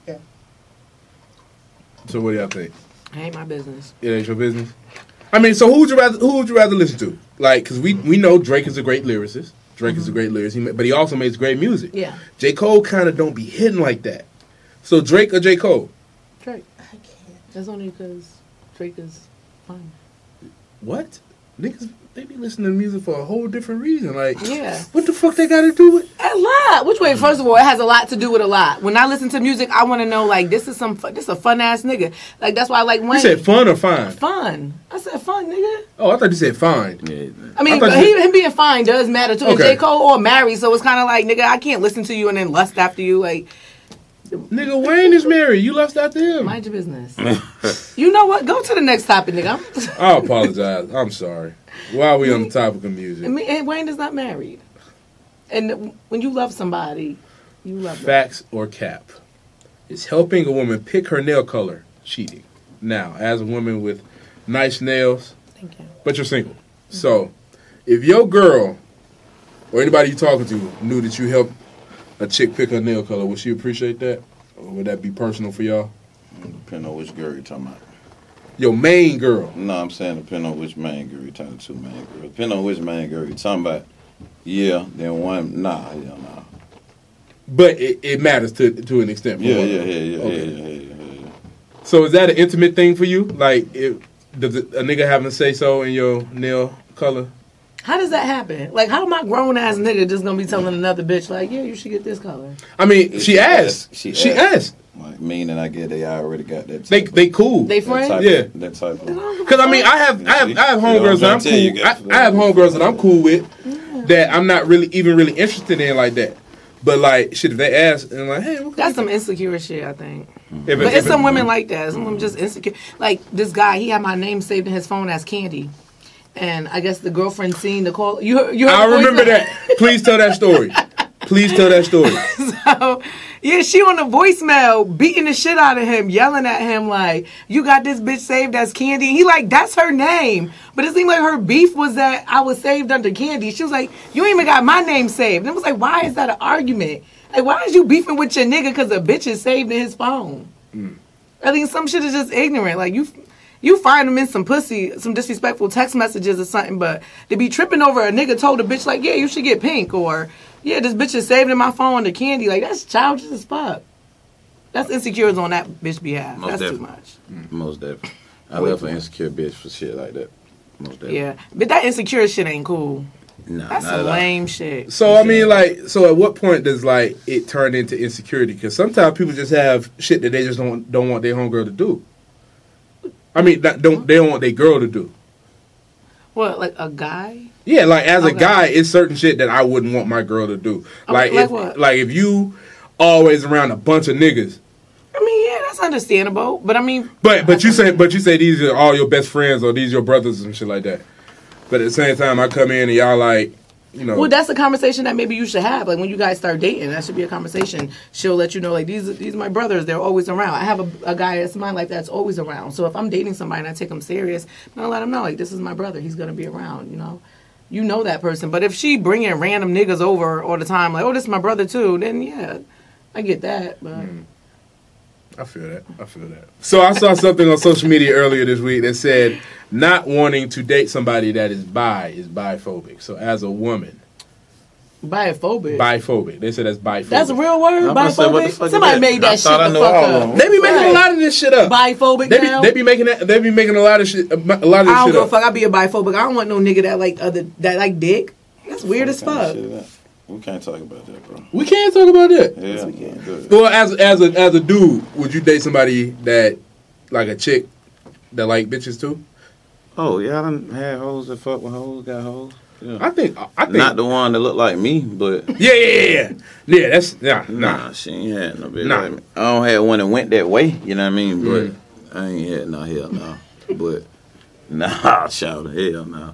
So what do y'all think? It ain't my business. It ain't your business. I mean, so who would you rather who would you rather listen to? Like, because we we know Drake is a great lyricist. Drake is a great lyricist, he ma- but he also makes great music. Yeah. J. Cole kind of don't be hitting like that. So Drake or J. Cole? Drake. I can't. That's only because Drake is fine. What? Niggas, they be listening to music for a whole different reason. Like, Yeah. what the fuck they got to do with? A lot. Which way? First of all, it has a lot to do with a lot. When I listen to music, I want to know like this is some fu- this is a fun ass nigga. Like that's why I like Wayne. You said fun or fine? Fun. I said fun, nigga. Oh, I thought you said fine. Yeah. I mean, I thought but you- he, him being fine does matter too. And Okay. J. Cole or married, so it's kind of like, nigga, I can't listen to you and then lust after you. Like, Nigga, Wayne is married. You left out to him. Mind your business. You know what? Go to the next topic, nigga. I apologize. I'm sorry. Why are we on the topic of music? I mean, and Wayne is not married. And when you love somebody, you love them. Facts or cap? Is helping a woman pick her nail color cheating? Now, as a woman with nice nails, Thank you. but you're single. Mm-hmm. So, if your girl or anybody you talking to knew that you helped a chick pick her nail color, would she appreciate that? Or would that be personal for y'all? Depending on which girl you're talking about. Your main girl. No, I'm saying depending on which main girl you're talking to, main girl. Depending on which main girl you're talking about, yeah, then one, nah, yeah, nah. But it, it matters to to an extent. For Yeah, one. yeah, yeah, yeah, Okay. yeah, yeah, yeah, yeah, yeah. So is that an intimate thing for you? Like, if, does it, a nigga having to say so in your nail color? How does that happen? Like, how am I grown ass nigga just gonna be telling another bitch like, yeah, you should get this color? I mean, she, She asked. asked. She, She asked. asked. Like, meaning I get they already got that. They type they cool. They of, that friends? type Yeah. Of, that type of. Because I mean, I have I have I have homegirls that I'm tell you cool. I, guys. I have homegirls that I'm cool with that I'm not really even really interested in like that. But like, shit, if they ask and like, hey, what That's some insecure shit, I think. if But if it's it- some women like that. Some women just insecure. Like this guy, he had my name saved in his phone as Candy, and I guess the girlfriend seen the call. You heard- you heard I the remember voicemail? that. Please tell that story. Please tell that story. So, yeah, she on the voicemail beating the shit out of him, yelling at him like, you got this bitch saved as Candy. He like, that's her name. But it seemed like her beef was that I was saved under Candy. She was like, you ain't even got my name saved. And it was like, why is that an argument? Like, why is you beefing with your nigga because a bitch is saved in his phone? Mm. I think some shit is just ignorant. Like, you you find them in some pussy, some disrespectful text messages or something, but to be tripping over a nigga told a bitch like, yeah, you should get pink, or yeah, this bitch is saved in my phone under Candy. Like, that's childish as fuck. That's insecures on that bitch behalf. Most That's definitely. too much. Most definitely. I left an insecure bitch for shit like that. Most definitely. Yeah, but that insecure shit ain't cool. Nah, That's not some at all. lame shit. So I mean, like, so at what point does like it turn into insecurity? Because sometimes people just have shit that they just don't don't want their homegirl to do. I mean, that don't they don't want their girl to do? What, like a guy? Yeah, like as a Okay. guy, it's certain shit that I wouldn't want my girl to do. Oh, Like, like if what? like if you always around a bunch of niggas, I mean, yeah, that's understandable. But I mean, but but you say but you say these are all your best friends or these your brothers and shit like that. But at the same time, I come in and y'all like, you know. well, that's a conversation that maybe you should have. Like when you guys start dating, that should be a conversation. She'll let you know, like these these are my brothers. They're always around. I have a, a guy that's mine like that's always around. So if I'm dating somebody and I take him serious, I'm gonna let him know like this is my brother. He's gonna be around. You know, you know that person. But if she bringing random niggas over all the time, like oh this is my brother too, then yeah, I get that. But Mm. I feel that. I feel that. So I saw something on social media earlier this week that said not wanting to date somebody that is bi is biphobic. So as a woman, biphobic. biphobic. They said that's biphobic. That's a real word. I'm about to say, what the Biphobic. fuck is Somebody that? made I that shit thought I the knew fuck all up. of them. They be making Right. a lot of this shit up. Biphobic They be, now. they be making that. They be making a lot of shit. A lot of this I don't shit give a up. fuck. I be a biphobic. I don't want no nigga that like other that like dick. That's weird as What kind of fuck. shit is that? We can't talk about that, bro. We can't talk about that. Yeah, we can. good. Well, as as a as a dude, would you date somebody that like a chick that like bitches too? Oh, yeah, I done had hoes that fuck with hoes, got hoes. Yeah. I think. I think. Not the one that look like me, but Yeah, yeah, yeah, yeah. Yeah, that's nah, nah, nah. she ain't had no bitch Nah. like me. I don't have one that went that way, you know what I mean? But Mm. I ain't had no hell no. But nah, shout hell no.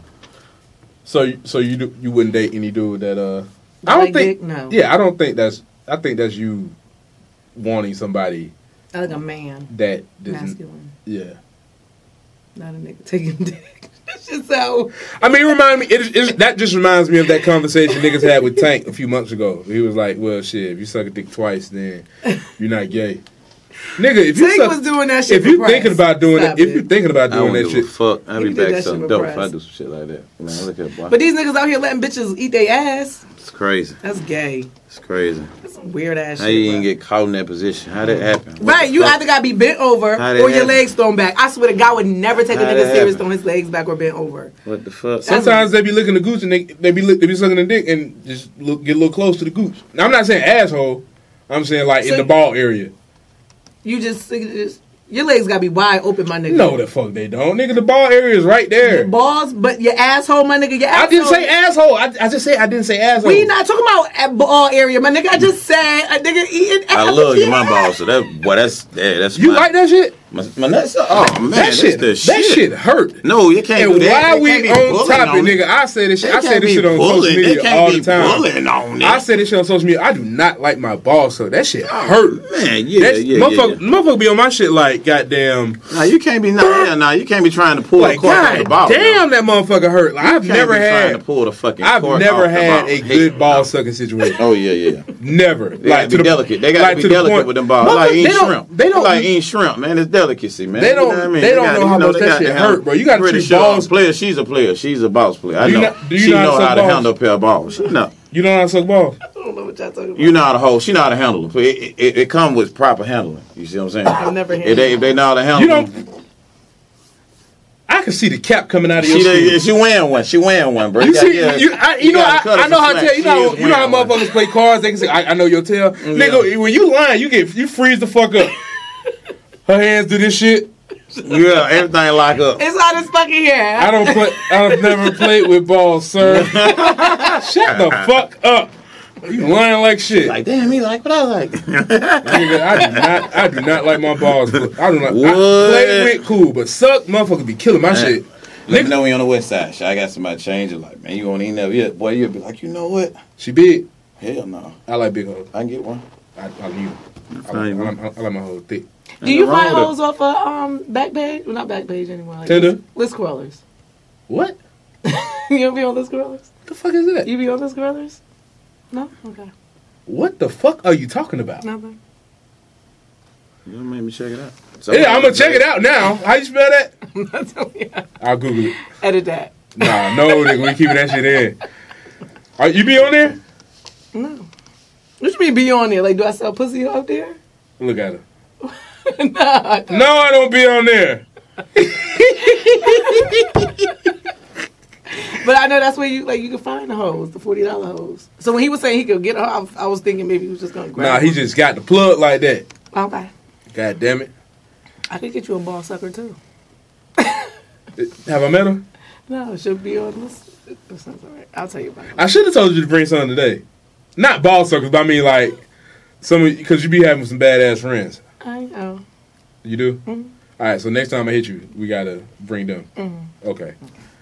So, so you do, you wouldn't date any dude that uh. I don't Like think. dick? No. Yeah, I don't think that's. I think that's you wanting somebody I like a man, that doesn't. masculine, Yeah. not a nigga taking dick. That's just how. I mean, remind me. It, it, that just reminds me of that conversation niggas had with Tank a few months ago. He was like, "Well, shit, if you suck a dick twice, then you're not gay." Nigga, if you Tank suck, was doing that shit. if you for thinking price. about doing Stop it, if you thinking about I doing don't that give a shit, fuck. I He be did back that something shit dope with if I press. do some shit like that. Man, look at boy. But these niggas out here letting bitches eat their ass. It's crazy. That's gay. It's crazy. That's some weird ass How shit. you bro. even get caught in that position? How that happen? What Right, the you fuck? either gotta be bent over How or that your happen? legs thrown back. I swear to God would never take a How nigga that serious happen? throwing his legs back or bent over. What the fuck? sometimes they be looking the gooch and they they be look, they be sucking the dick and just look, get a little close to the gooch. Now I'm not saying asshole. I'm saying like So- in the ball area. You just, you just Your legs gotta be wide open, my nigga. No, the fuck they don't, nigga. The ball area is right there. Your balls, but your asshole, my nigga. Your asshole. I didn't say asshole. I, I just say I didn't say asshole. We not talking about at ball area, my nigga. I just said a nigga eating. I love you, my balls. So that boy, that's yeah, that's You my, like that shit? My, my nuts. Oh man, that that's shit, the that shit. shit hurt. No, you can't And do that. while They we can't be on bullying topic, on it. nigga, I say this shit. They I say can't this be shit on bullying. social They media can't all be the time. bullying on it. I say this shit on social media. I do not like my balls, so that shit hurt. Man, yeah, That's, yeah, motherfucker, yeah. motherfucker be on my shit like goddamn. Nah, you can't be nah, yeah, nah, you can't be trying to pull Like the cork off the god ball. damn, that motherfucker hurt. Like You I've can't never be trying had. to pull the fucking I've cork never off the had ball. a Hate good it. ball sucking situation. Oh yeah, yeah. Never. They gotta be delicate. They gotta like, be to the delicate point- with them balls. Motherfucker, Like eating they don't- shrimp. They don't. like eating shrimp, man. It's delicacy, man. They You know don't- what I mean? they don't gotta- know how you much they that got to shit handle- hurt, bro. You gotta Pretty treat sure balls- a player. She's a player. She's a boss player. I Do you know. not- do you she know how to know suck how to balls? handle a pair of balls. She know. You know how to suck balls? I don't know what y'all talking about. You know how to hold. She know how to handle them. It, it, it, it come with proper handling. You see what I'm saying? I've never If they if they know how to handle You them. don't. I can see the cap coming out of your She, shoe. she, she wearing one. She wearing one, bro. You gotta see, get her- you, I, you, know, gotta I, cut her I know some how to slack. tell. You She know, is you know how wearing one. motherfuckers play cards. They can say, "I, I know your tail, nigga." When you lying, you get you freeze the fuck up. Her hands do this shit. Yeah, everything lock up. It's on his fucking hair. I don't play. I've never played with balls, sir. Shut the fuck up. You lying like shit. Like damn, he like what I like. Nigga, I do not. I do not like my balls. But I do not. I What? play with cool, but suck, motherfucker be killing my Man. shit. Let Nigga- me know when you on the west side. I got somebody change it. Like, man, you gonna eat that yet? Boy, you'll be like, you know what? She big. Hell no. I like big hoes. I can get one. I, I need them. I, like, I, Fine, like, I like my hoes thick. Do you Ain't no find wrong with hoes off of um Backpage? Well, not Backpage anymore. Like Tinder? List scrollers. What? You don't be on list scrollers? The fuck is that? You be on list scrollers? No? Okay. What the fuck are you talking about? Nothing. You made me check it out. Yeah, I'm gonna check it out now. How you spell that? I'm not telling you. I'll Google it. Edit that. Nah, no, nigga, we keeping that shit in. Are you be on there? No. What you mean be on there? Like, do I sell pussy up there? Look at her. Nah. No, I don't be on there. But I know that's where you like you can find the hoes, the forty dollar hoes. So when he was saying he could get her, I was, I was thinking maybe he was just gonna grab. Nah, he her. just got the plug like that. Okay. God damn it. I could get you a ball sucker too. Have I met her? No, it should be on this. That sounds alright. I'll tell you about it. I should have told you to bring something today. Not ball suckers, but I mean like some because you be having some badass friends. I know. You do? Mhm. All right, so next time I hit you, we gotta bring them. Mhm. Okay.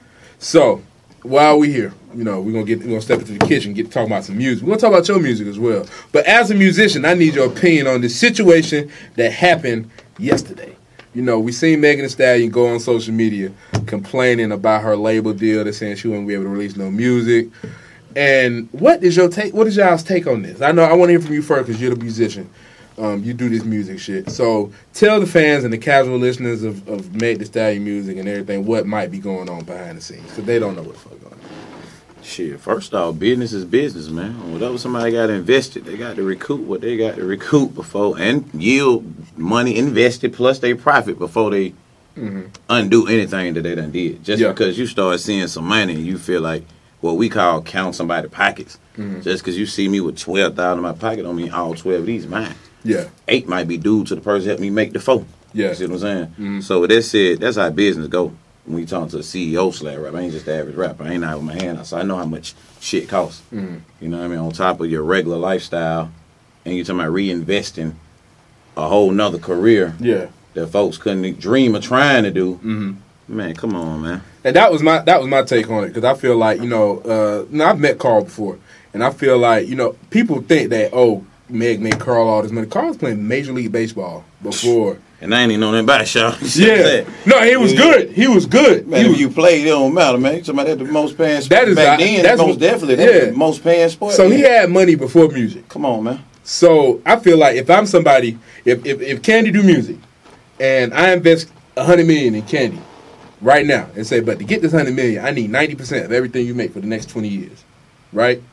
So while we here, you know, we're gonna get we're gonna step into the kitchen, get to talk about some music. We're gonna talk about your music as well. But as a musician, I need your opinion on this situation that happened yesterday. You know, we seen Megan Thee Stallion go on social media complaining about her label deal. They're saying she wouldn't be able to release no music. And what is your take? What is y'all's take on this? I know I want to hear from you first because you're the musician. Um, you do this music shit. So tell the fans and the casual listeners of, of Meg Thee Stallion music and everything what might be going on behind the scenes because they don't know what the fuck going on. Shit, first off, business is business, man. Whatever somebody got invested, they got to recoup what they got to recoup before and yield money invested plus they profit before they Mm-hmm. undo anything that they done did. Just Yeah. because you start seeing some money and you feel like what we call count somebody's pockets. Mhm. Just because you see me with twelve thousand in my pocket don't mean all twelve of these mine. Yeah, Eight might be due to the person that helped me make the four. yeah. You see what I'm saying? Mhm. So with that said, that's how business go. When you talking to a C E O slash rapper, I ain't just the average rapper. I ain't out with my hand out, so I know how much shit costs. Mhm. You know what I mean? On top of your regular lifestyle, and you talking about reinvesting a whole nother career Yeah. that folks couldn't dream of trying to do. Mm-hmm. Man, come on, man. And that was my that was my take on it because I feel like you know, uh, you know, I've met Carl before, and I feel like you know people think that oh Meg made Carl all this money. Carl's playing Major League Baseball before. And I ain't even know nothing about it, y'all. Yeah, no, he was good. He was good. Man, He if was, you play, it don't matter, man. You talking about that the most paying sport. That is back a- then, that's most what- definitely. That's yeah. the most paying sport. so he yeah. had money before music. Come on, man. So I feel like if I'm somebody, if if, if Candy do music, and I invest a hundred million in Candy right now, and say, but to get this hundred million, I need ninety percent of everything you make for the next twenty years, right?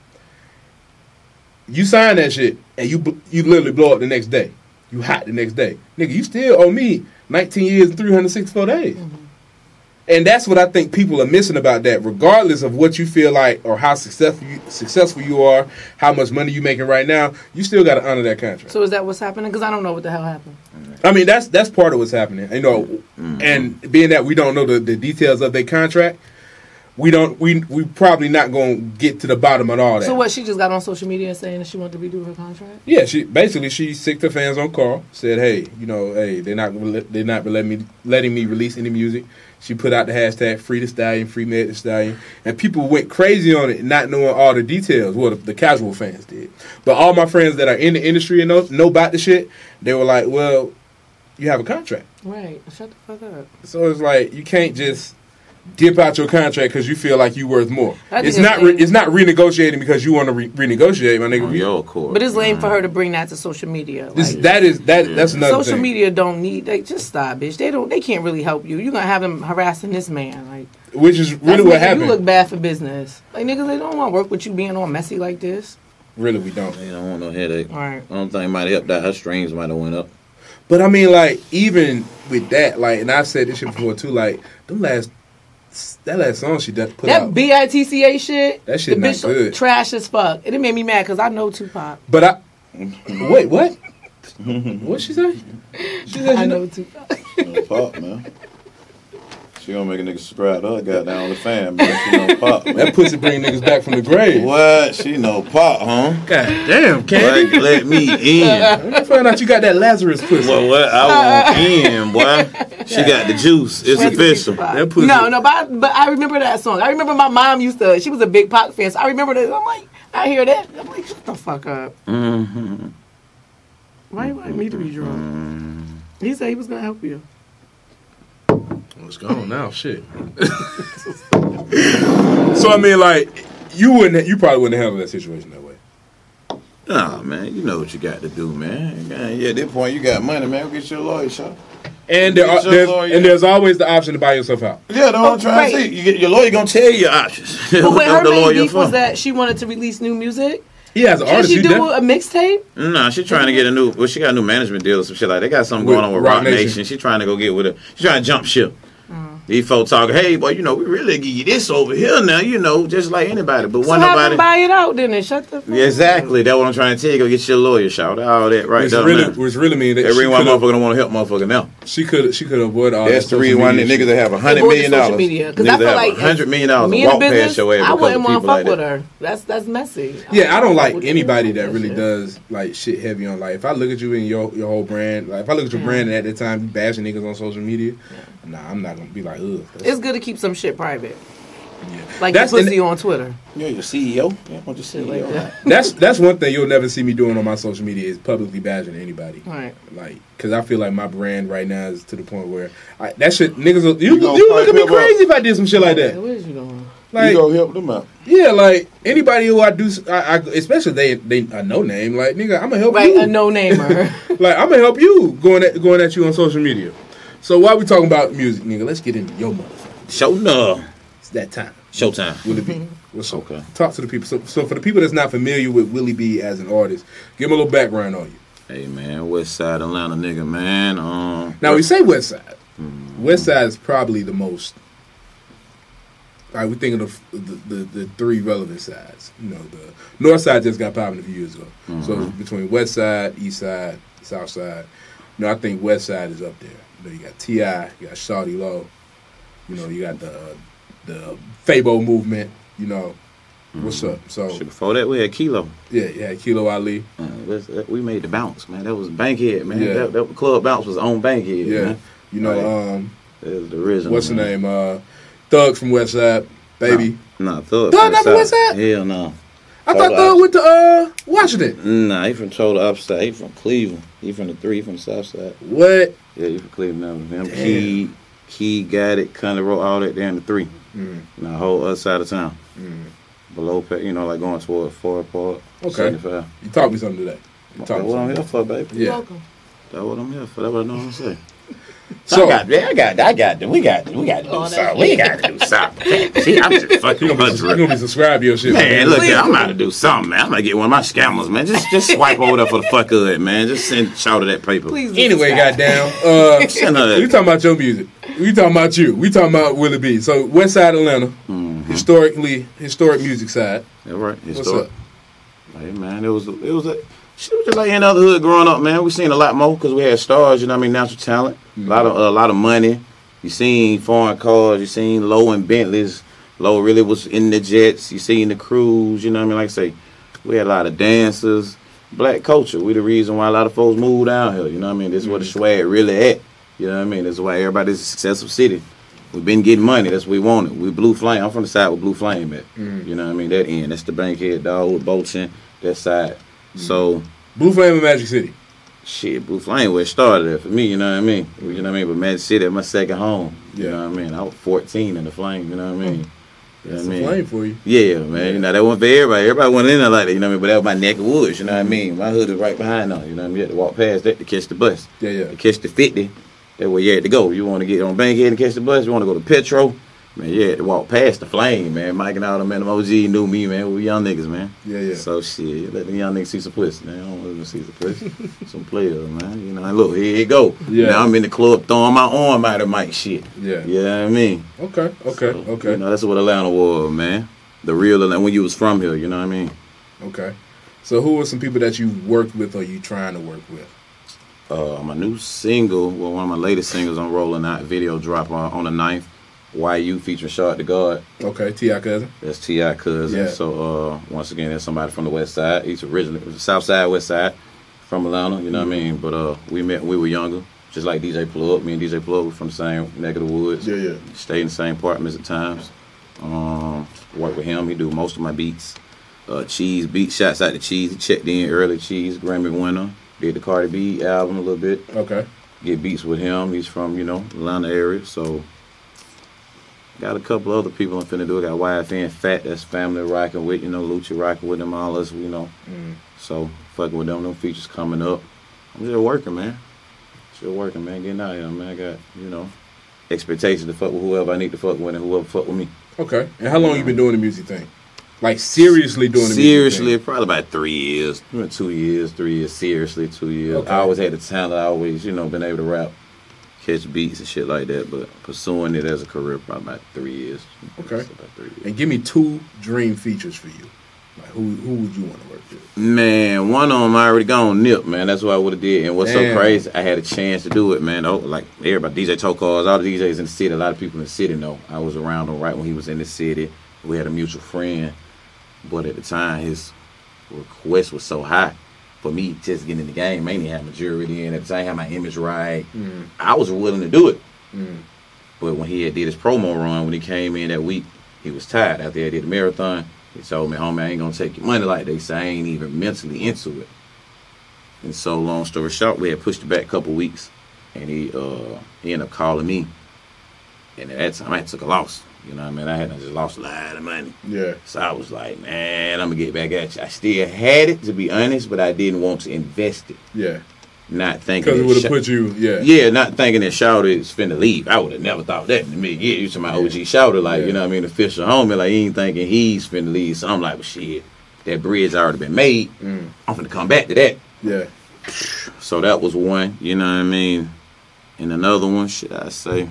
You sign that shit, and you bl- you literally blow up the next day. You hot the next day, nigga. You still owe me nineteen years and three hundred sixty-four days. And that's what I think people are missing about that. Regardless of what you feel like or how successful you, successful you are, how much money you making right now, you still got to honor that contract. So is that what's happening? Because I don't know what the hell happened. I mean, that's that's part of what's happening. You know, Mm-hmm. and being that we don't know the, the details of their contract, we don't we we probably not going to get to the bottom of all that. So what? She just got on social media saying that she wanted to redo her contract. Yeah, she basically she sicked her fans on call. Said, "Hey, you know, hey, they're not they're not letting me letting me release any music." She put out the hashtag "Free the Stallion," "Free Meg the Stallion," and people went crazy on it, not knowing all the details. Well, the, the casual fans did, but all my friends that are in the industry and know know about the shit, they were like, "Well, you have a contract." Right. Shut the fuck up. So it's like you can't just dip out your contract because you feel like you worth more. I think It's it's not re- lame. it's not renegotiating because you want to re- renegotiate, my nigga. On We- your accord. But it's lame for her to bring that to social media. This, Like, that is that that's another social thing. media don't need. They just stop, bitch. They don't. They can't really help you. You're gonna have them harassing this man. Like Which is that's really what making happened. You look bad for business. Like niggas, they don't want to work with you being all messy like this. Really, we don't. They don't want no headache. All right. I don't think it might have helped out. Her streams might have went up. But I mean, like, even with that, like, and I've said this shit before too, like, them last, that last song she done put That out. B I T C A shit. That shit the not bitch good. trash as fuck. And it made me mad because I know Tupac. But I, wait, what? What she say? She said I she know know. Tupac. No pop, man. She gonna make a nigga subscribe to her goddamn on the fan, man. She no pop, man. That pussy bring niggas back from the grave. What? She no pop, huh? God damn, Candy. Like, let me in. I found out you got that Lazarus pussy. Well, what? I want in, boy. She got the juice. It's Went to official. Tupac. That pussy- No, no, but I, but I remember that song. I remember my mom used to. She was a big Pac fan. So I remember that. I'm like, I hear that. I'm like, shut the fuck up. Mm-hmm. Why you want me to be drunk? He said he was gonna help you. What's going on now? Shit. So I mean, like, you wouldn't, you probably wouldn't handle that situation that way. Nah, man. You know what you got to do, man. Man, yeah, at that point you got money, man. Go get your lawyer, shot. And there are, Get your there's, lawyer. and there's always the option to buy yourself out. Yeah, that's what I'm trying to right. see. You get your lawyer gonna tell Tell you. you your options. But What with her the main lawyer beef was for? that she wanted to release new music. Yeah, as an Can artist, she you do def- a mixtape? Nah, she trying to get a new. Well, she got a new management deal or some shit like. They got something With going on with Roc Rock Nation. Nation. She trying to go get with her. She trying to jump ship. These folks talking, hey, boy, you know, we really give you this over here now, you know, just like anybody. But So one have nobody. them buy it out then and shut the fuck Yeah, exactly. That's what I'm trying to tell you. Go get your lawyer, shout all that right which there. really, man. which really mean that That she reason why could motherfucker don't want to help motherfucker now. she could she could avoid all That's that the reason social why the media niggas shit. that have a hundred Avoid the million social dollars. media. Because I Niggas feel have like a hundred million dollars me to in the walk past business, your ass I because wouldn't of want to people fuck like with that. her. That's that's messy. Yeah, I don't like With anybody you. that really Shit. does like shit heavy on like. If I look at you and your your whole brand, like if I look at your Yeah. brand and at that time you bashing niggas on social media, nah, I'm not gonna be like, ugh. That's, It's good to keep some shit private. yeah. Like That's- the pussy and- on Twitter. Yeah, your C E O. Yeah, want your C E O. Like that. That's that's one thing you'll never see me doing on my social media is publicly bashing anybody. Right. Like, cause I feel like my brand right now is to the point where I, that shit niggas. Will, you You gonna you look at me pipe him up? crazy if I did some shit like that. What is you doing? Like, you go help them out. yeah, like anybody who I do, I, I especially they they a no name. Like, nigga, I'm gonna help Right, you. a no namer. Like, I'm gonna help you going at going at you on social media. So while we talking about music, nigga, let's get into your motherfucker. Show no. It's that time. Showtime. Willie B. What's up? Okay. Talk to the people. So, so for the people that's not familiar with Willie B as an artist, give them a little background on you. Hey, man, West Side Atlanta nigga, man. Um, Now we say West Side. Mm-hmm. West Side is probably the most. All right, we thinking of the, the the three relevant sides. You know, the North Side just got popping a few years ago. Mm-hmm. So it's between West Side, East Side, South Side. You know, I think West Side is up there. You know, you got T I, you got Shawty Low. You know, you got the uh, the Fabo movement. You know, what's up? So shit, before that, we had Kilo. yeah, yeah, Kilo Ali. Uh, that's- that- we made the bounce, man. That was Bankhead, man. Yeah. That, that Club Bounce was on Bankhead, Yeah, man. you know, um, That was the original. what's the man. name? Uh, Thugs from West Side, baby. Nah, Thug. Thug not from West Side. Side? Hell no. I Total thought Thug went to uh, Washington. Nah, he from total upside. He from Cleveland. He from the three. He from the South Side. What? Yeah, he from Cleveland. Now, him, Damn. Key, Key got it. Kind of wrote all that there in the three. Mm. Now, whole other side of town. Mm. Below, Pa- you know, like going toward Ford Park. Okay. seventy-five. You taught me something today. You That's taught me what I'm something. here for, baby. Yeah. Welcome. That's what I'm here for. That's what I know what I'm saying. So I got, I got, I got, we got, we got to do Oh, something. We got to do something. See, I'm just fucking you gonna, be, you hundred. gonna be subscribed to your shit, Man, look Please. here, I'm about to do something, man. I'm gonna get one of my scammers, man. Just, just swipe over there for the fuck of it, man. Just send shout of that paper. Please. do Anyway, subscribe. goddamn. Uh, Send her that. we talking about your music. We talking about you. We talking about Willie B. So West Side Atlanta, Mhm. historically historic music side. Yeah, right. What's Historic. up? Hey, man, it was, it was a, Shit was just like any other hood growing up, man. We seen a lot more because we had stars, you know what I mean, natural talent, mm-hmm. a lot of uh, a lot of money. You seen foreign cars, you seen Low and Bentleys. Low really was in the jets. You seen the cruise, you know what I mean? Like I say, we had a lot of dancers. Black culture, we the reason why a lot of folks moved down here, you know what I mean? This is mm-hmm. where the swag really at, you know what I mean? This is why everybody's a successful city. We've been getting money, that's what we wanted. We Blue Flame, I'm from the side with Blue Flame at, mm-hmm. you know what I mean? That end, that's the Bankhead Dog with Bolton, that side. Mm-hmm. So Blue Flame in Magic City. Shit, Blue Flame where it started at for me, you know what I mean? You know what I mean? But Magic City at my second home, you yeah. know what I mean? I was fourteen in the Flame, you know what I mean? You That's know a what I mean? flame for you. Yeah, man. Yeah. You know, that wasn't for everybody. Everybody went in there like that, you know what I mean? But that was my neck of woods, you know what I mean? My hood is right behind them, you know what I mean? You had to walk past that to catch the bus. Yeah, yeah. To catch the fifty, that's where you had to go. You want to get on Bankhead and catch the bus, you want to go to Petro, man, you had to walk past the Flame, man. Mike and all them, man, them O G knew me, man. We were young niggas, man. Yeah, yeah. So, shit, let them young niggas see some pussy, man. I don't want them to see some pussy. Some players, man. You know, and look, here you go. Yeah. Now I'm in the club throwing my arm out of Mike shit. Yeah. You know what I mean? Okay, okay, So, okay. You know, that's what Atlanta was, man. The real Atlanta, when you was from here, you know what I mean? Okay. So who are some people that you worked with or you trying to work with? Uh, my new single, well, one of my latest singles I'm rolling out, video drop on, on the ninth. Y U featuring Shard the God. Okay, T I cousin. That's T I cousin. Yeah. So uh, once again, that's somebody from the West Side. He's originally from the South Side, West Side, from Atlanta. You know mm-hmm. what I mean? But uh, we met when we were younger, just like D J Plug. Me and D J Plug were from the same neck of the woods. Yeah, yeah. Stayed in the same apartments at times. Um, work with him. He do most of my beats. Uh, Cheese beat. Shouts out to Cheese. He checked in early. Cheese Grammy winner. Did the Cardi B album a little bit. Okay. Get beats with him. He's from you know Atlanta area, so. Got a couple other people I'm finna do. I got Y F N Fat, that's family rocking with, you know, Lucha rocking with them, all us, you know. Mm. So, fucking with them, them features coming up. I'm just working, man. Still working, man. Getting out here, man. I got, you know, expectations to fuck with whoever I need to fuck with and whoever fuck with me. Okay. And how long you been doing the music thing? Like, seriously doing the seriously, music thing? Probably about three years. Two years, three years. Seriously, two years. Okay. I always had the talent. I always, you know, been able to rap. Catch beats and shit like that, but pursuing it as a career probably about three years. Okay. About three years. And give me two dream features for you. Like who who would you want to work with? Man, one of them I already gone Nip, man. That's what I would have did. And what's Damn. so crazy, I had a chance to do it, man. Oh, like everybody, D J Tokars, all the D Js in the city, a lot of people in the city know. I was around him right when he was in the city. We had a mutual friend, but at the time his request was so high. For me, just getting in the game, mainly had majority in. At the time, I had my image right. Mm. I was willing to do it. Mm. But when he had did his promo run, when he came in that week, he was tired. After he did the marathon, he told me, homie, I ain't going to take your money like they say. I ain't even mentally into it. And so, long story short, we had pushed it back a couple weeks. And he uh, he ended up calling me. And at that time, I took a loss. You know what I mean? I had just lost a lot of money. Yeah. So I was like, man, I'm going to get back at you. I still had it, to be honest, but I didn't want to invest it. Yeah. Not thinking Because it would have Sh- put you, yeah. Yeah, not thinking that Shouter is finna leave. I would have never thought that in a million years. You to my O G Shouter, like, Yeah. you know what I mean, official homie, like, he ain't thinking he's finna leave. So I'm like, well, shit, that bridge already been made. Mm. I'm finna come back to that. Yeah. So that was one, you know what I mean? And another one, should I say?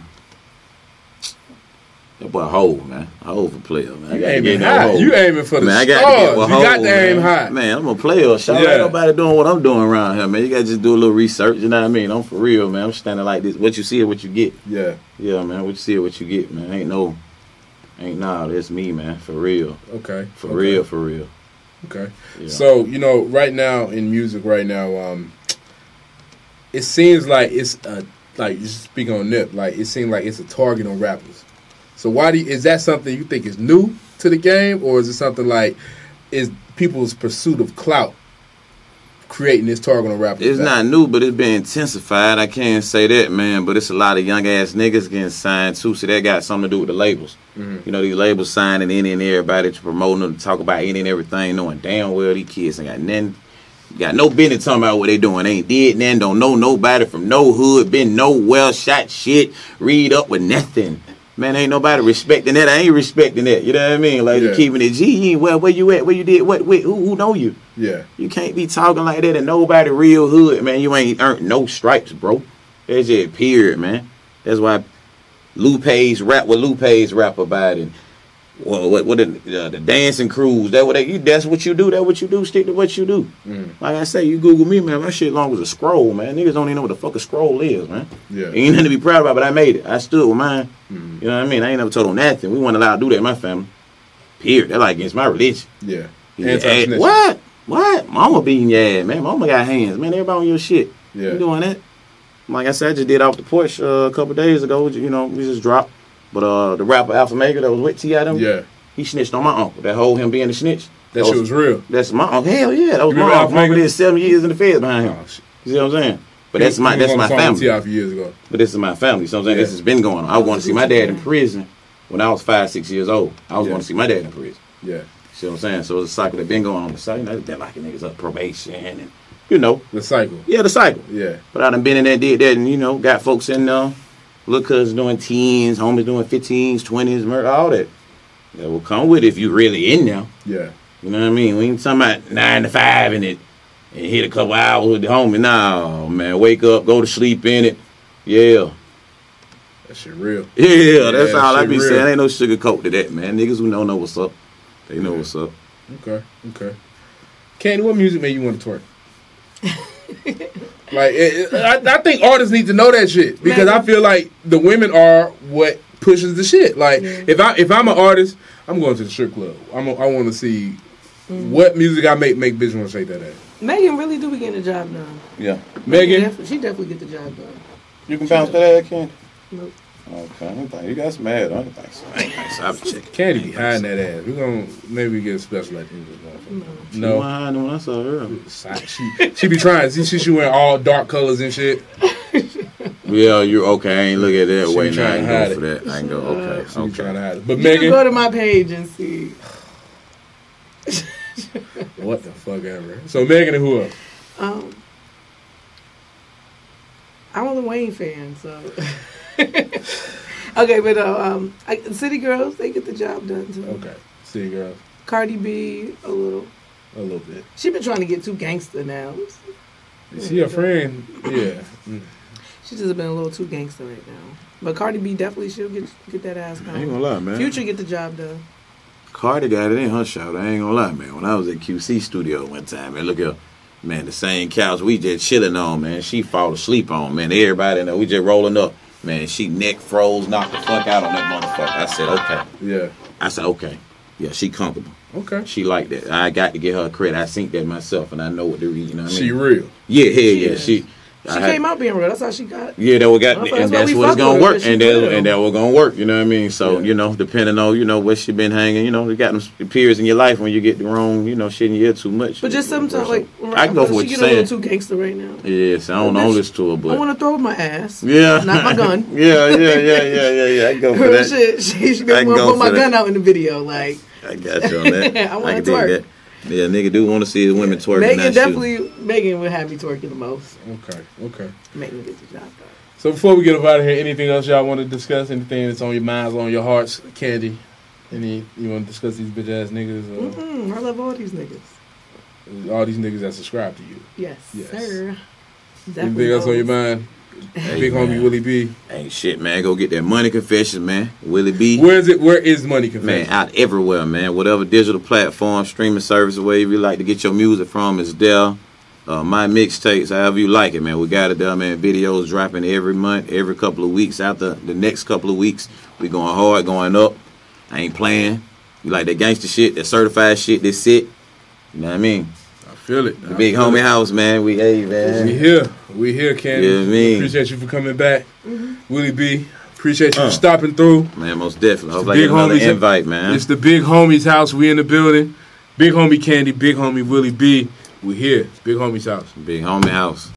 That boy Hove, man. Hove a player, man. I You gotta aiming get that high. Hove. You aiming for the Man, I stars. gotta get with You Hove, got to aim man. high. Man, I'm a player. Shout Yeah. out nobody doing what I'm doing around here, man. You gotta just do a little research, you know what I mean? I'm for real, man. I'm standing like this. What you see is what you get. Yeah. Yeah, man. What you see is what you get, man. Ain't no, ain't nah, that's me, man. For real. Okay. For okay. real, for real. Okay. Yeah. So, you know, right now in music right now, um, it seems like it's a, like, you speak on Nip, like, it seems like it's a target on rappers. So why do you, is that something you think is new to the game, or is it something like, is people's pursuit of clout creating this target on rappers? It's not new, but it's been intensified. I can't say that, man. But it's a lot of young ass niggas getting signed too. So that got something to do with the labels. Mhm. You know, these labels signing any and everybody to promote them, to talk about any and everything, knowing damn well these kids ain't got nothing. Got no business talking about what they doing. Ain't did nothing. Don't know nobody from no hood. Been nowhere. Shot shit. Read up with nothing. Man, ain't nobody respecting that. I ain't respecting that. You know what I mean? Like, Yeah. you keeping it G. You ain't, well, where you at? Where you did? What? Wait, who, who know you? Yeah. You can't be talking like that and nobody real hood, man. You ain't earned no stripes, bro. That's just period, man. That's why Lupe's rap what Lupe's rap about, and Well, what what the, uh, the dancing crews? That what they, you? That's what you do. That what you do. Stick to what you do. Mm. Like I say, you Google me, man. My shit long as a scroll, man. Niggas don't even know what the fuck a scroll is, man. Yeah. Ain't nothing to be proud about, but I made it. I stood with mine. Mm. You know what I mean? I ain't never told on nothing. We weren't allowed to do that in my family. Period. That's like against my religion. Yeah. Yeah, Anti-snitching. what? What? Mama beating your ass, man. Mama got hands, man. Everybody on your shit. Yeah. You doing that? Like I said, I just did off the porch uh, a couple days ago. You know, we just dropped. But uh, the rapper Alpha Mega that was with T I them, Yeah. he snitched on my uncle. That whole him being the snitch. That shit was real. That's my uncle. Hell yeah, that was You my remember uncle. Alpha My uncle Mega? did seven years in the feds behind him. Oh, shit. You see what I'm saying? But that's my He that's was my on the song with T I family. a few years ago. But this is my family. So I'm saying Yeah. this has been going on. I want to see my dad in prison when I was five, six years old. I was Yeah. going to see my dad in prison. Yeah. See what I'm saying? So it's a cycle that been going on. The cycle, you know, they're locking niggas up probation and you know, The cycle. yeah, the cycle. Yeah. But I done been in there, did that, and you know, got folks in there. Little cousins doing teens, homies doing fifteens, twenties, murder, all that. That will come with it if you really in there. Yeah. You know what I mean? We ain't talking about nine to five in it and hit a couple hours with the homie. Nah, man, wake up, go to sleep in it. Yeah. That shit real. Yeah, that's Yeah, all I shit be real. saying. Ain't no sugarcoat to that, man. Niggas who know know what's up. They know what's up. Okay. Okay. Candy, what music made you want to twerk? Like, it, it- I, I think artists need to know that shit because I feel like the women are what pushes the shit. Like, if I if I'm an artist, I'm going to the strip club. I'm a, I want to see what music I make make bitch want to shake that ass. Megan really do be getting the job done. Yeah. Megan, Def- she definitely get the job done. You can bounce that ass, Candy? Nope. Okay. I don't think you got some mad. I don't think so. I ain't think so. I be checking. Candy be hiding that ass. We gonna maybe get a special like this. You No, lying when I saw her. she she be trying. See, she she wearing all dark colors and shit. Yeah, you're okay. I ain't look at that She way. be Now I trying ain't to hide go for that. I ain't go. Okay. She be trying to Okay. hide it. But You can go Megan, to my page and see. what the fuck ever. So Megan and who else? Um, I'm a Lil Wayne fan, so. Okay, but uh, um, I, City Girls, they get the job done too. Okay, see girls, Cardi B, a little. a little bit. She been trying to get too gangster now. You see her friend? Yeah. Mm. She's just been a little too gangster right now. But Cardi B definitely she'll get get that ass I ain't going. gonna lie, man. Future get the job done. Cardi got it in her shout. I ain't gonna lie, man. When I was at Q C studio one time, man, look at man, the same couch we just chilling on, man. She fall asleep on, man. Everybody in there, we just rolling up. Man, she neck froze, knocked the fuck out on that motherfucker. I said, okay. Yeah. I said, okay. Yeah, she comfortable. Okay. She like that. I got to give her credit. I synced that myself, and I know what to read. You know what I mean? She real. Yeah, yeah, She yeah. is. She. She I had- came out being real. That's how she got. Yeah, that what got, That's and why that's we what's fuck gonna with her, work, 'cause she and that, real. and that what gonna work. You know what I mean? So Yeah. you know, depending on you know where she been hanging, you know, you got them periods in your life when you get the wrong, you know, shit in your ear too much. But just sometimes, like, I can go for what she you're get a saying. little too gangster right now. Yes, I don't know Bitch, this to her, I but want to throw my ass. yeah, Not my gun. yeah, yeah, yeah, yeah, yeah, yeah. I can go for Real that. shit. She, she I didn't can want to go put my for gun that. out in the video. Like, I got you on that. I wanna can dig twerk. that. Yeah, nigga do want to see the women twerking. Megan not definitely, Megan would have me twerking the most. Okay. Okay. Megan gets the job done. So before we get up out of here, anything else y'all want to discuss? Anything that's on your minds, on your hearts? Candy, any you want to discuss these bitch ass niggas? Or Mm-mm, I love all these niggas. all these niggas that subscribe to you? Yes, Yes. sir. Anything else on your mind? Hey, Big man. homie Willie B. Ain't shit, man. Go get that money confession, man. Willie B. Where is it? Where is Money Man, Confession? out everywhere, man. Whatever digital platform, streaming service, wherever you like to get your music from is there. Uh, my mixtapes, however you like it, man. We got it there, man. Videos dropping every month, every couple of weeks. After the next couple of weeks, we going hard, going up. I ain't playing. You like that gangster shit, that certified shit, this it. You know what I mean? I feel it. The big homie house, man. We, hey, man. We here. We here, Candy. Yeah, me. Appreciate you for coming back. Willie B. Appreciate you Uh. for stopping through. Man, most definitely. Hope the I get big another homies- invite, man. It's the big homie's house. We in the building. Big homie Candy, big homie Willie B. We here. Big homie's house. Big homie house.